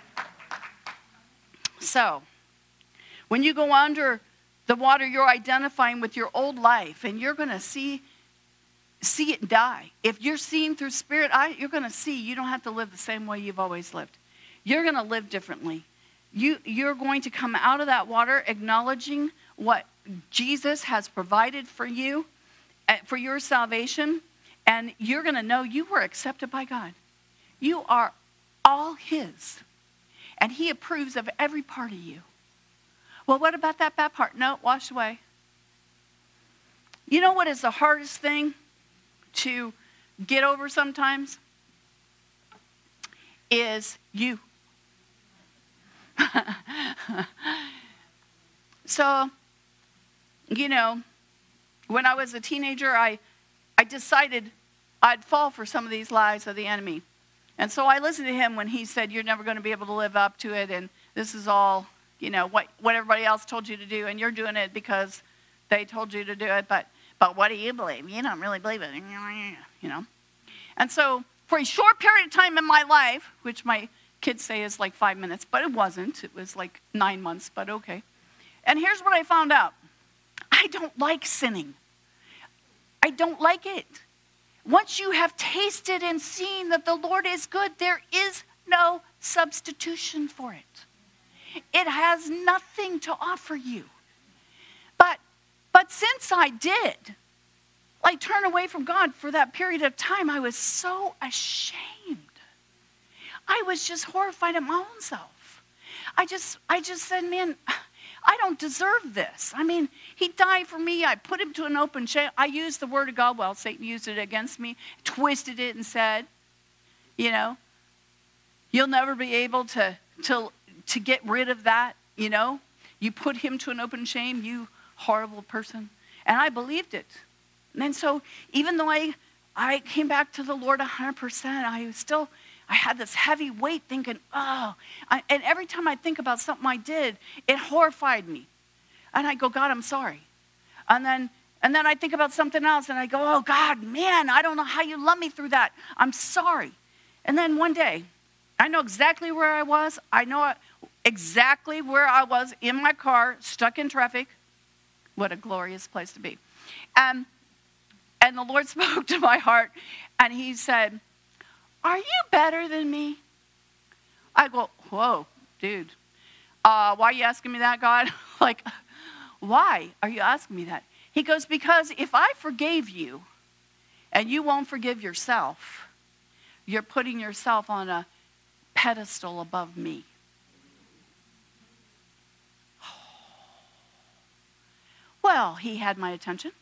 [SPEAKER 2] So, when you go under the water, you're identifying with your old life, and you're going to see See it die. If you're seeing through spirit eye, you're going to see you don't have to live the same way you've always lived. You're going to live differently. You, you're going to come out of that water acknowledging what Jesus has provided for you, for your salvation, and you're going to know you were accepted by God. You are all his, and he approves of every part of you. Well, what about that bad part? No, washed away. You know what is the hardest thing to get over sometimes? Is you. So, you know, when I was a teenager, I, I decided I'd fall for some of these lies of the enemy. And so I listened to him when he said, you're never going to be able to live up to it, and this is all, you know, what, what everybody else told you to do, and you're doing it because they told you to do it, but But what do you believe? You don't really believe it, you know. And so for a short period of time in my life, which my kids say is like five minutes, but it wasn't. It was like nine months, but okay. And here's what I found out. I don't like sinning. I don't like it. Once you have tasted and seen that the Lord is good, there is no substitution for it. It has nothing to offer you. But But since I did, like, turn away from God for that period of time, I was so ashamed. I was just horrified at my own self. I just, I just said, man, I don't deserve this. I mean, he died for me. I put him to an open shame. I used the word of God. Well, Satan used it against me, twisted it and said, you know, you'll never be able to, to, to get rid of that, you know. You put him to an open shame, you horrible person. And I believed it. And so even though I, I came back to the Lord one hundred percent, I was still, I had this heavy weight thinking, oh. I, and every time I think about something I did, it horrified me. And I go, God, I'm sorry. And then and then I think about something else and I go, oh, God, man, I don't know how you love me through that. I'm sorry. And then one day, I know exactly where I was. I know exactly where I was in my car, stuck in traffic. What a glorious place to be. Um, and the Lord spoke to my heart and he said, are you better than me? I go, whoa, dude. Uh, why are you asking me that, God? Like, why are you asking me that? He goes, because if I forgave you and you won't forgive yourself, you're putting yourself on a pedestal above me. Well, he had my attention.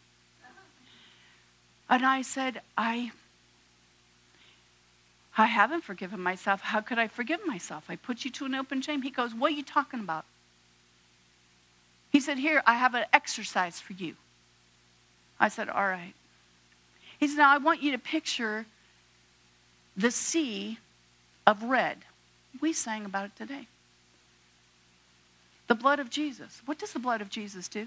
[SPEAKER 2] And I said, I, I haven't forgiven myself. How could I forgive myself? I put you to an open shame. He goes, what are you talking about? He said, here, I have an exercise for you. I said, all right. He said, now I want you to picture the sea of red. We sang about it today. The blood of Jesus. What does the blood of Jesus do?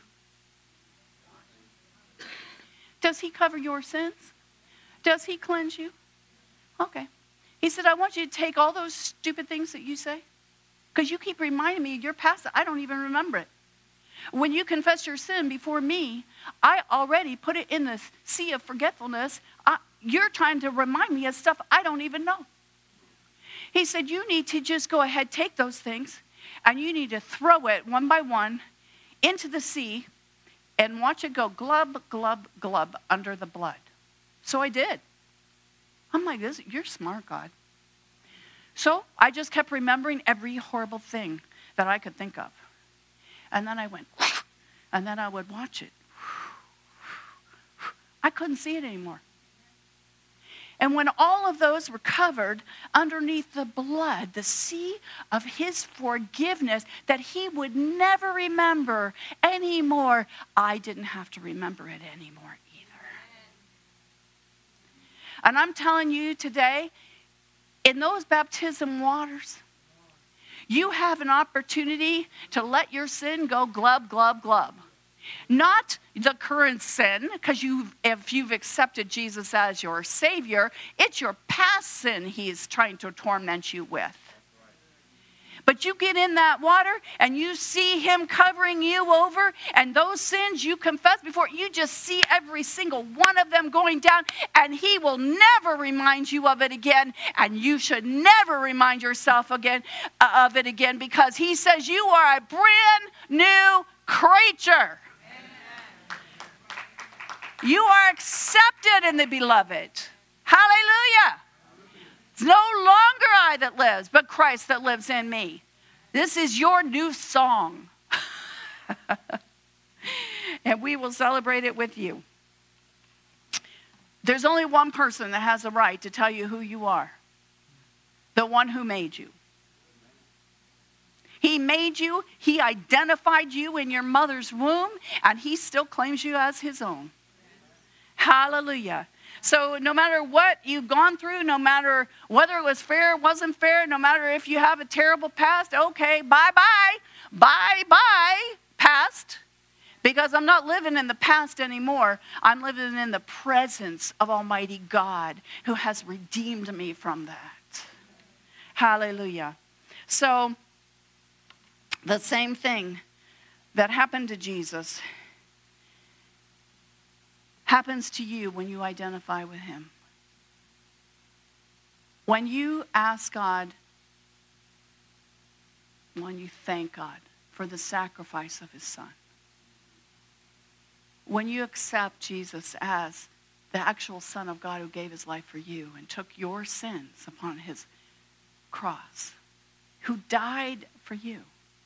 [SPEAKER 2] Does he cover your sins? Does he cleanse you? Okay. He said, I want you to take all those stupid things that you say, because you keep reminding me of your past. I don't even remember it. When you confess your sin before me, I already put it in the sea of forgetfulness. I, you're trying to remind me of stuff I don't even know. He said, you need to just go ahead, take those things, and you need to throw it one by one into the sea and watch it go glub, glub, glub under the blood. So I did. I'm like, this, you're smart, God. So I just kept remembering every horrible thing that I could think of. And then I went, and then I would watch it. I couldn't see it anymore. And when all of those were covered underneath the blood, the sea of his forgiveness that he would never remember anymore, I didn't have to remember it anymore either. And I'm telling you today, in those baptism waters, you have an opportunity to let your sin go glub, glub, glub. Not the current sin, because you, if you've accepted Jesus as your Savior, it's your past sin he's trying to torment you with. But you get in that water and you see him covering you over, and those sins you confess before, you just see every single one of them going down, and he will never remind you of it again, and you should never remind yourself again uh, of it again, because he says you are a brand new creature. You are accepted in the beloved. Hallelujah. It's no longer I that lives, but Christ that lives in me. This is your new song. And we will celebrate it with you. There's only one person that has a right to tell you who you are. The one who made you. He made you. He identified you in your mother's womb. And he still claims you as his own. Hallelujah. So no matter what you've gone through, no matter whether it was fair or wasn't fair, no matter if you have a terrible past, okay, bye-bye, bye-bye, past. Because I'm not living in the past anymore. I'm living in the presence of Almighty God who has redeemed me from that. Hallelujah. So the same thing that happened to Jesus happens to you when you identify with him. When you ask God, when you thank God for the sacrifice of his son, when you accept Jesus as the actual Son of God who gave his life for you and took your sins upon his cross, who died for you,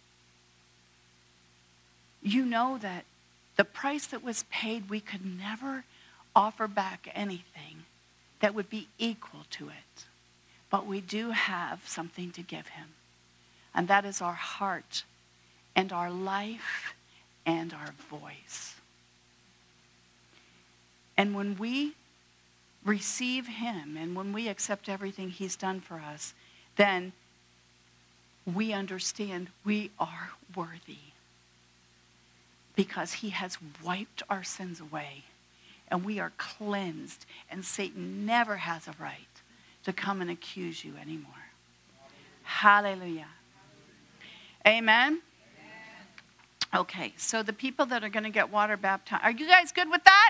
[SPEAKER 2] you know that the price that was paid, we could never offer back anything that would be equal to it. But we do have something to give him. And that is our heart and our life and our voice. And when we receive him and when we accept everything he's done for us, then we understand we are worthy because he has wiped our sins away and we are cleansed, and Satan never has a right to come and accuse you anymore. Hallelujah. Amen. Okay, so the people that are going to get water baptized, are you guys good with that?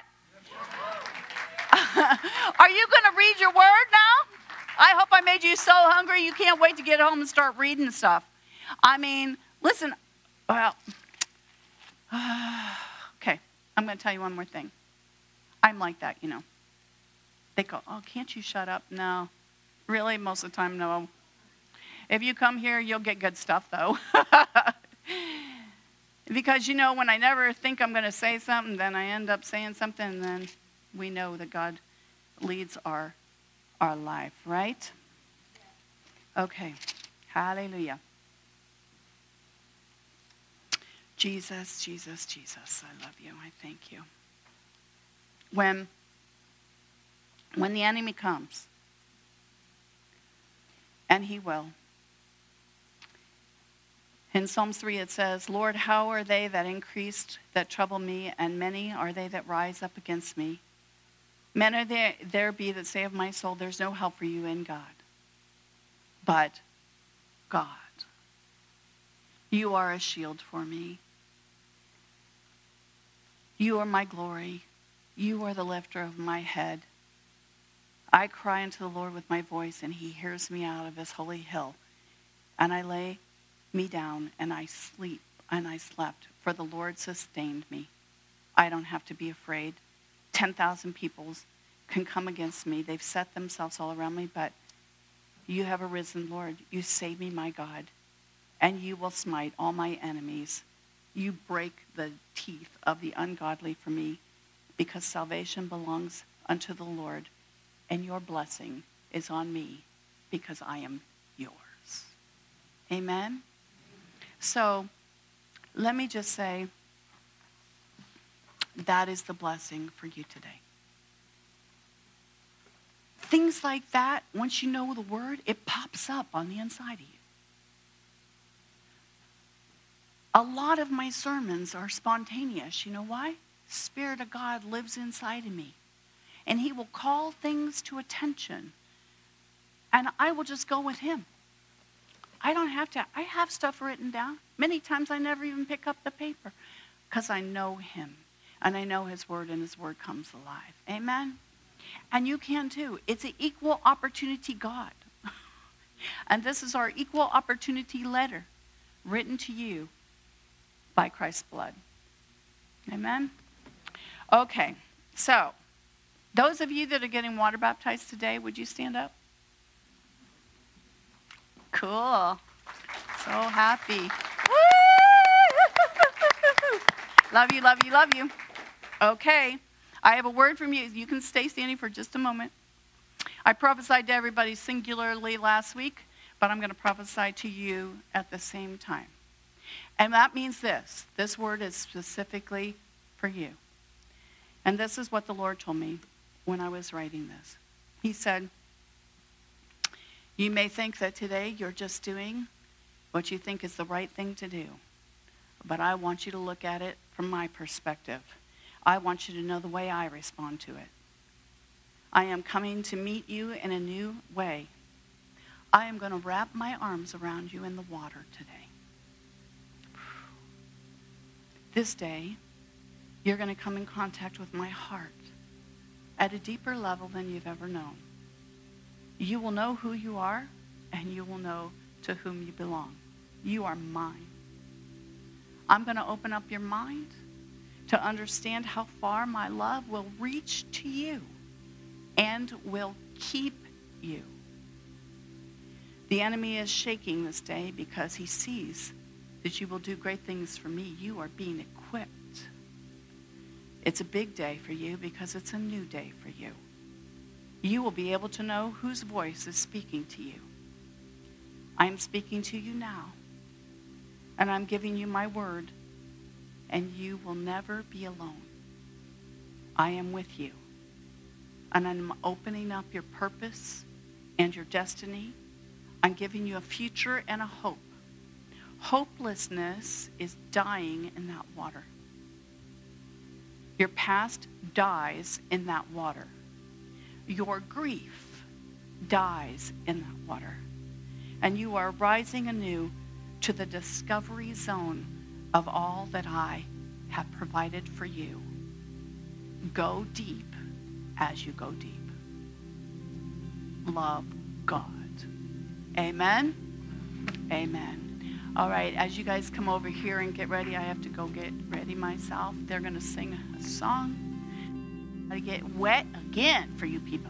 [SPEAKER 2] Are you going to read your word now? I hope I made you so hungry you can't wait to get home and start reading stuff. I mean, listen, well, okay, I'm going to tell you one more thing. I'm like that, you know. They go, oh, can't you shut up? No. Really, most of the time, no. If you come here, you'll get good stuff, though. Because, you know, when I never think I'm going to say something, then I end up saying something, and then we know that God leads our, our life, right? Okay. Hallelujah. Jesus, Jesus, Jesus, I love you. I thank you. When, when the enemy comes, and he will, in Psalms three it says, Lord, how are they that increased that trouble me, and many are they that rise up against me? Men are there, there be that say of my soul, there's no help for you in God. But God, you are a shield for me. You are my glory. You are the lifter of my head. I cry unto the Lord with my voice, and he hears me out of his holy hill. And I lay me down, and I sleep, and I slept, for the Lord sustained me. I don't have to be afraid. ten thousand peoples can come against me. They've set themselves all around me, but you have arisen, Lord. You save me, my God, and you will smite all my enemies. You break the teeth of the ungodly for me, because salvation belongs unto the Lord, and your blessing is on me, because I am yours. Amen? So, let me just say, that is the blessing for you today. Things like that, once you know the word, it pops up on the inside of you. A lot of my sermons are spontaneous. You know why? Spirit of God lives inside of me. And he will call things to attention. And I will just go with him. I don't have to. I have stuff written down. Many times I never even pick up the paper because I know him. And I know his word, and his word comes alive. Amen? And you can too. It's an equal opportunity God. And this is our equal opportunity letter written to you by Christ's blood. Amen? Okay, so those of you that are getting water baptized today, would you stand up? Cool. So happy. Woo! Love you, love you, love you. Okay, I have a word from you. You can stay standing for just a moment. I prophesied to everybody singularly last week, but I'm going to prophesy to you at the same time. And that means this. This word is specifically for you. And this is what the Lord told me when I was writing this. He said, you may think that today you're just doing what you think is the right thing to do. But I want you to look at it from my perspective. I want you to know the way I respond to it. I am coming to meet you in a new way. I am going to wrap my arms around you in the water today. This day, you're going to come in contact with my heart at a deeper level than you've ever known. You will know who you are, and you will know to whom you belong. You are mine. I'm going to open up your mind to understand how far my love will reach to you and will keep you. The enemy is shaking this day because he sees that you will do great things for me. You are being equipped. It's a big day for you because it's a new day for you. You will be able to know whose voice is speaking to you. I am speaking to you now, and I'm giving you my word, and you will never be alone. I am with you, and I'm opening up your purpose and your destiny. I'm giving you a future and a hope. Hopelessness is dying in that water. Your past dies in that water. Your grief dies in that water. And you are rising anew to the discovery zone of all that I have provided for you. Go deep as you go deep. Love God. Amen? Amen. All right, as you guys come over here and get ready, I have to go get ready myself. They're going to sing a song. I get wet again for you people.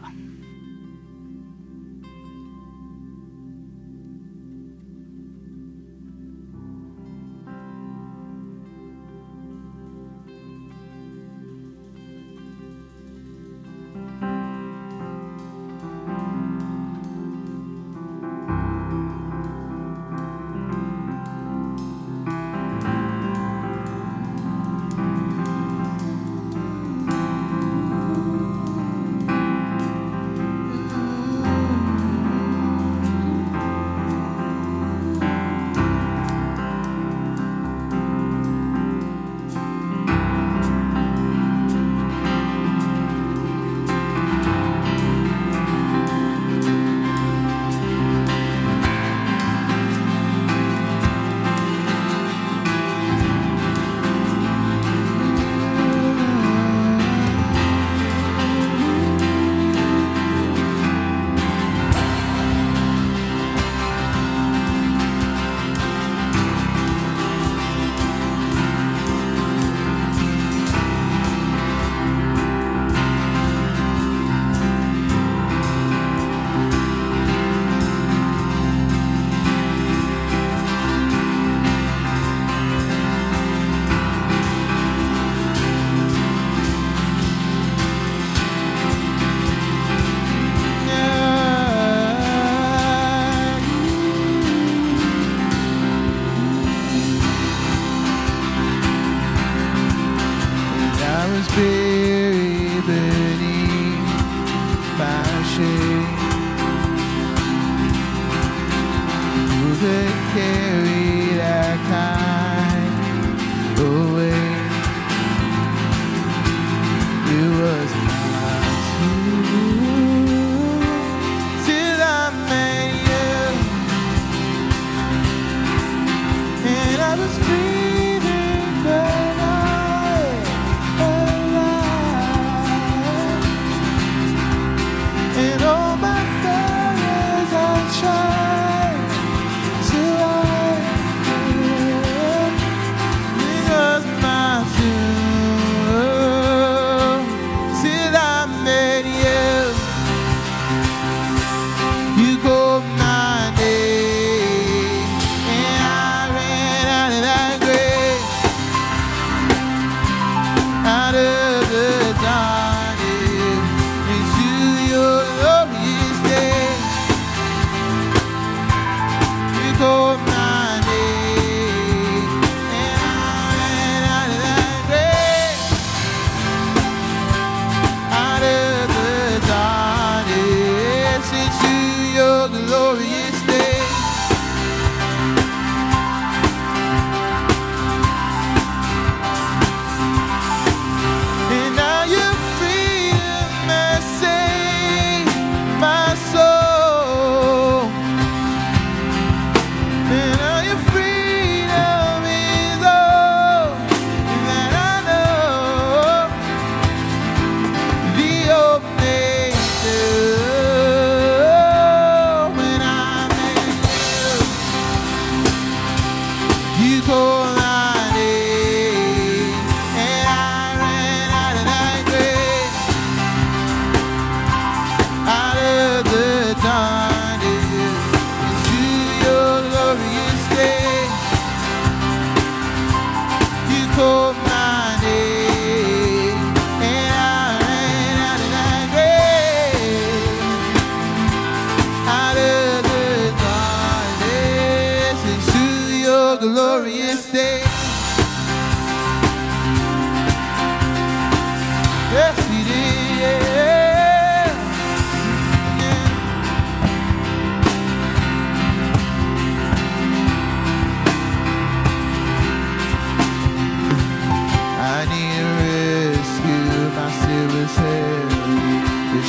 [SPEAKER 3] Yes, he did.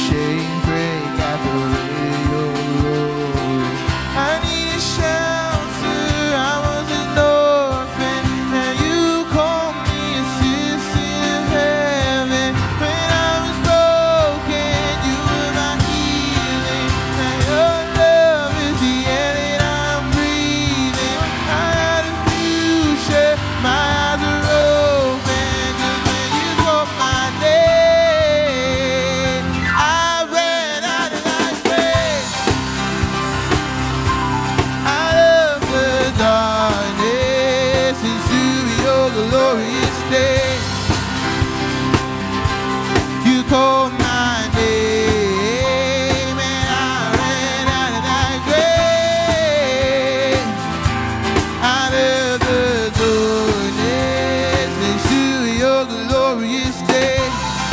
[SPEAKER 3] chains break at the way of the Lord. I need a shelter, I was an orphan, and you called me a citizen of heaven. When I was broken, you were my healing, and your love is the air that I'm breathing. I had a future, my eyes are open, 'cause when you called my name, I ran out of that grave, out of the darkness into your glorious day. You called my name, and I ran out of that grave, out of the darkness into your glorious day.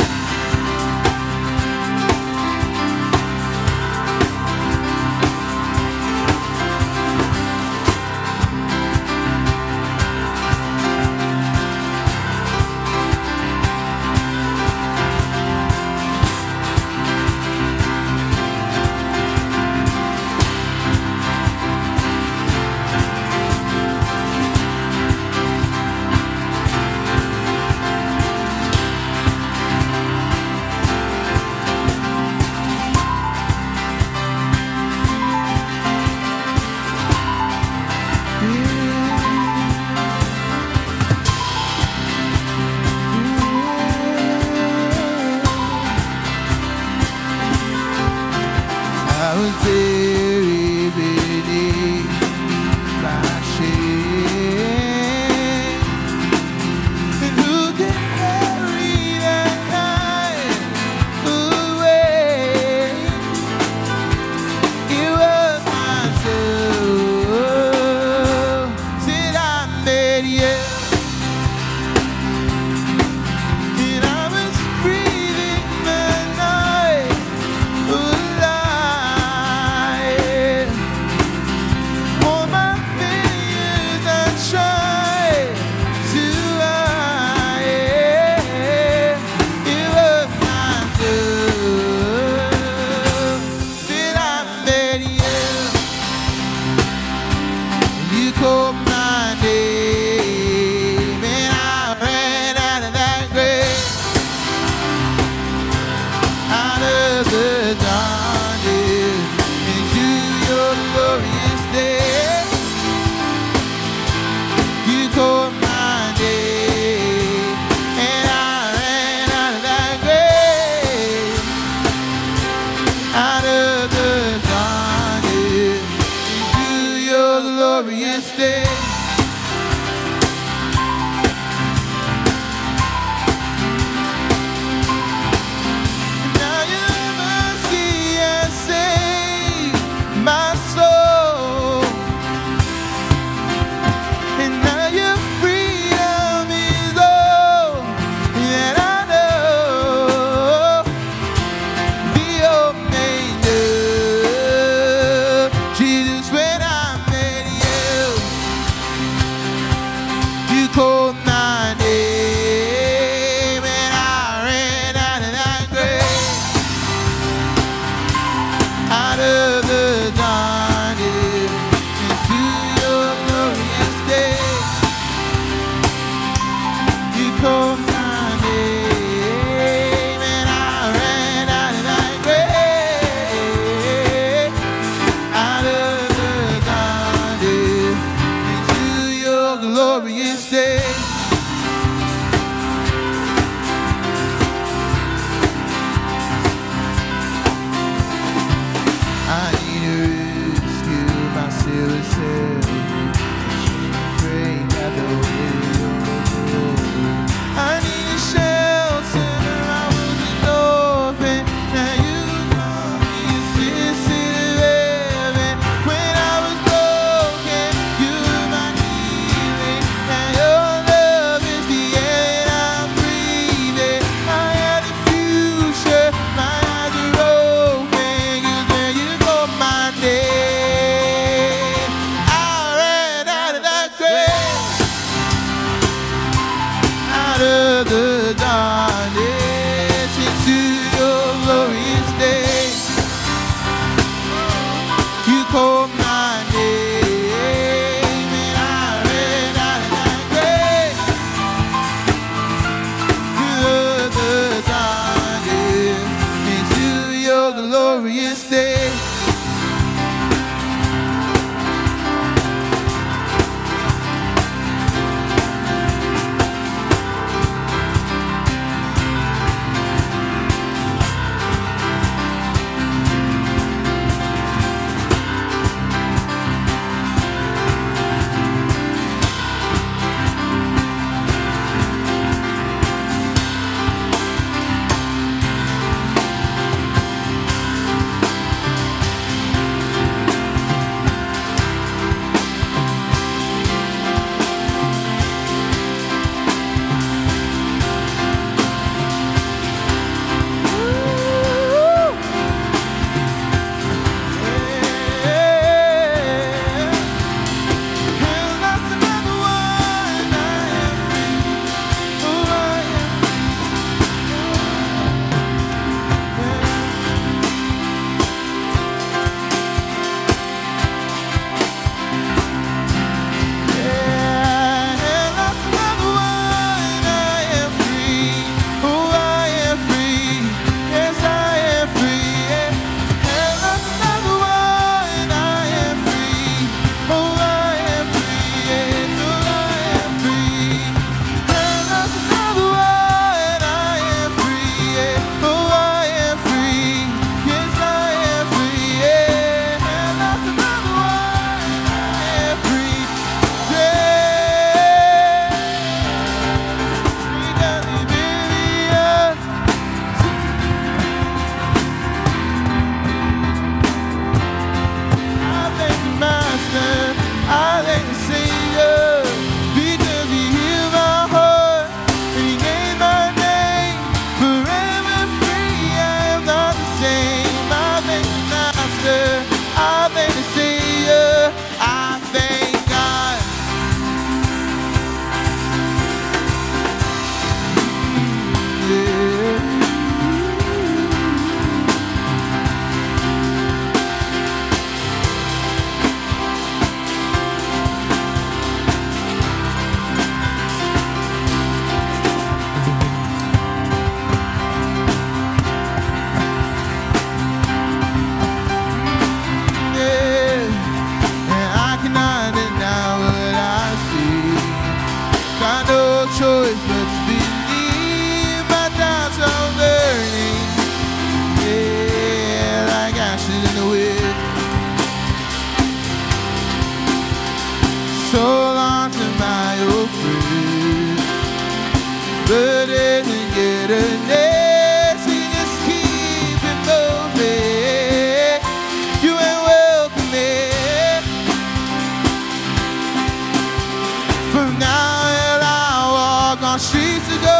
[SPEAKER 3] I was buried beneath my shame, and who can carry that kind away? It was my soul till I met you, and I was breathing the night alive. All my failures I tried to hide. It was my soul till I met you, and you called my name, and I ran out of that grave, out of the darkness into your glorious day. You called my name, and I ran out of that grave, out of the darkness into your glorious day. Now your mercy glorious day.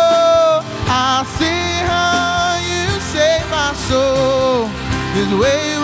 [SPEAKER 3] His way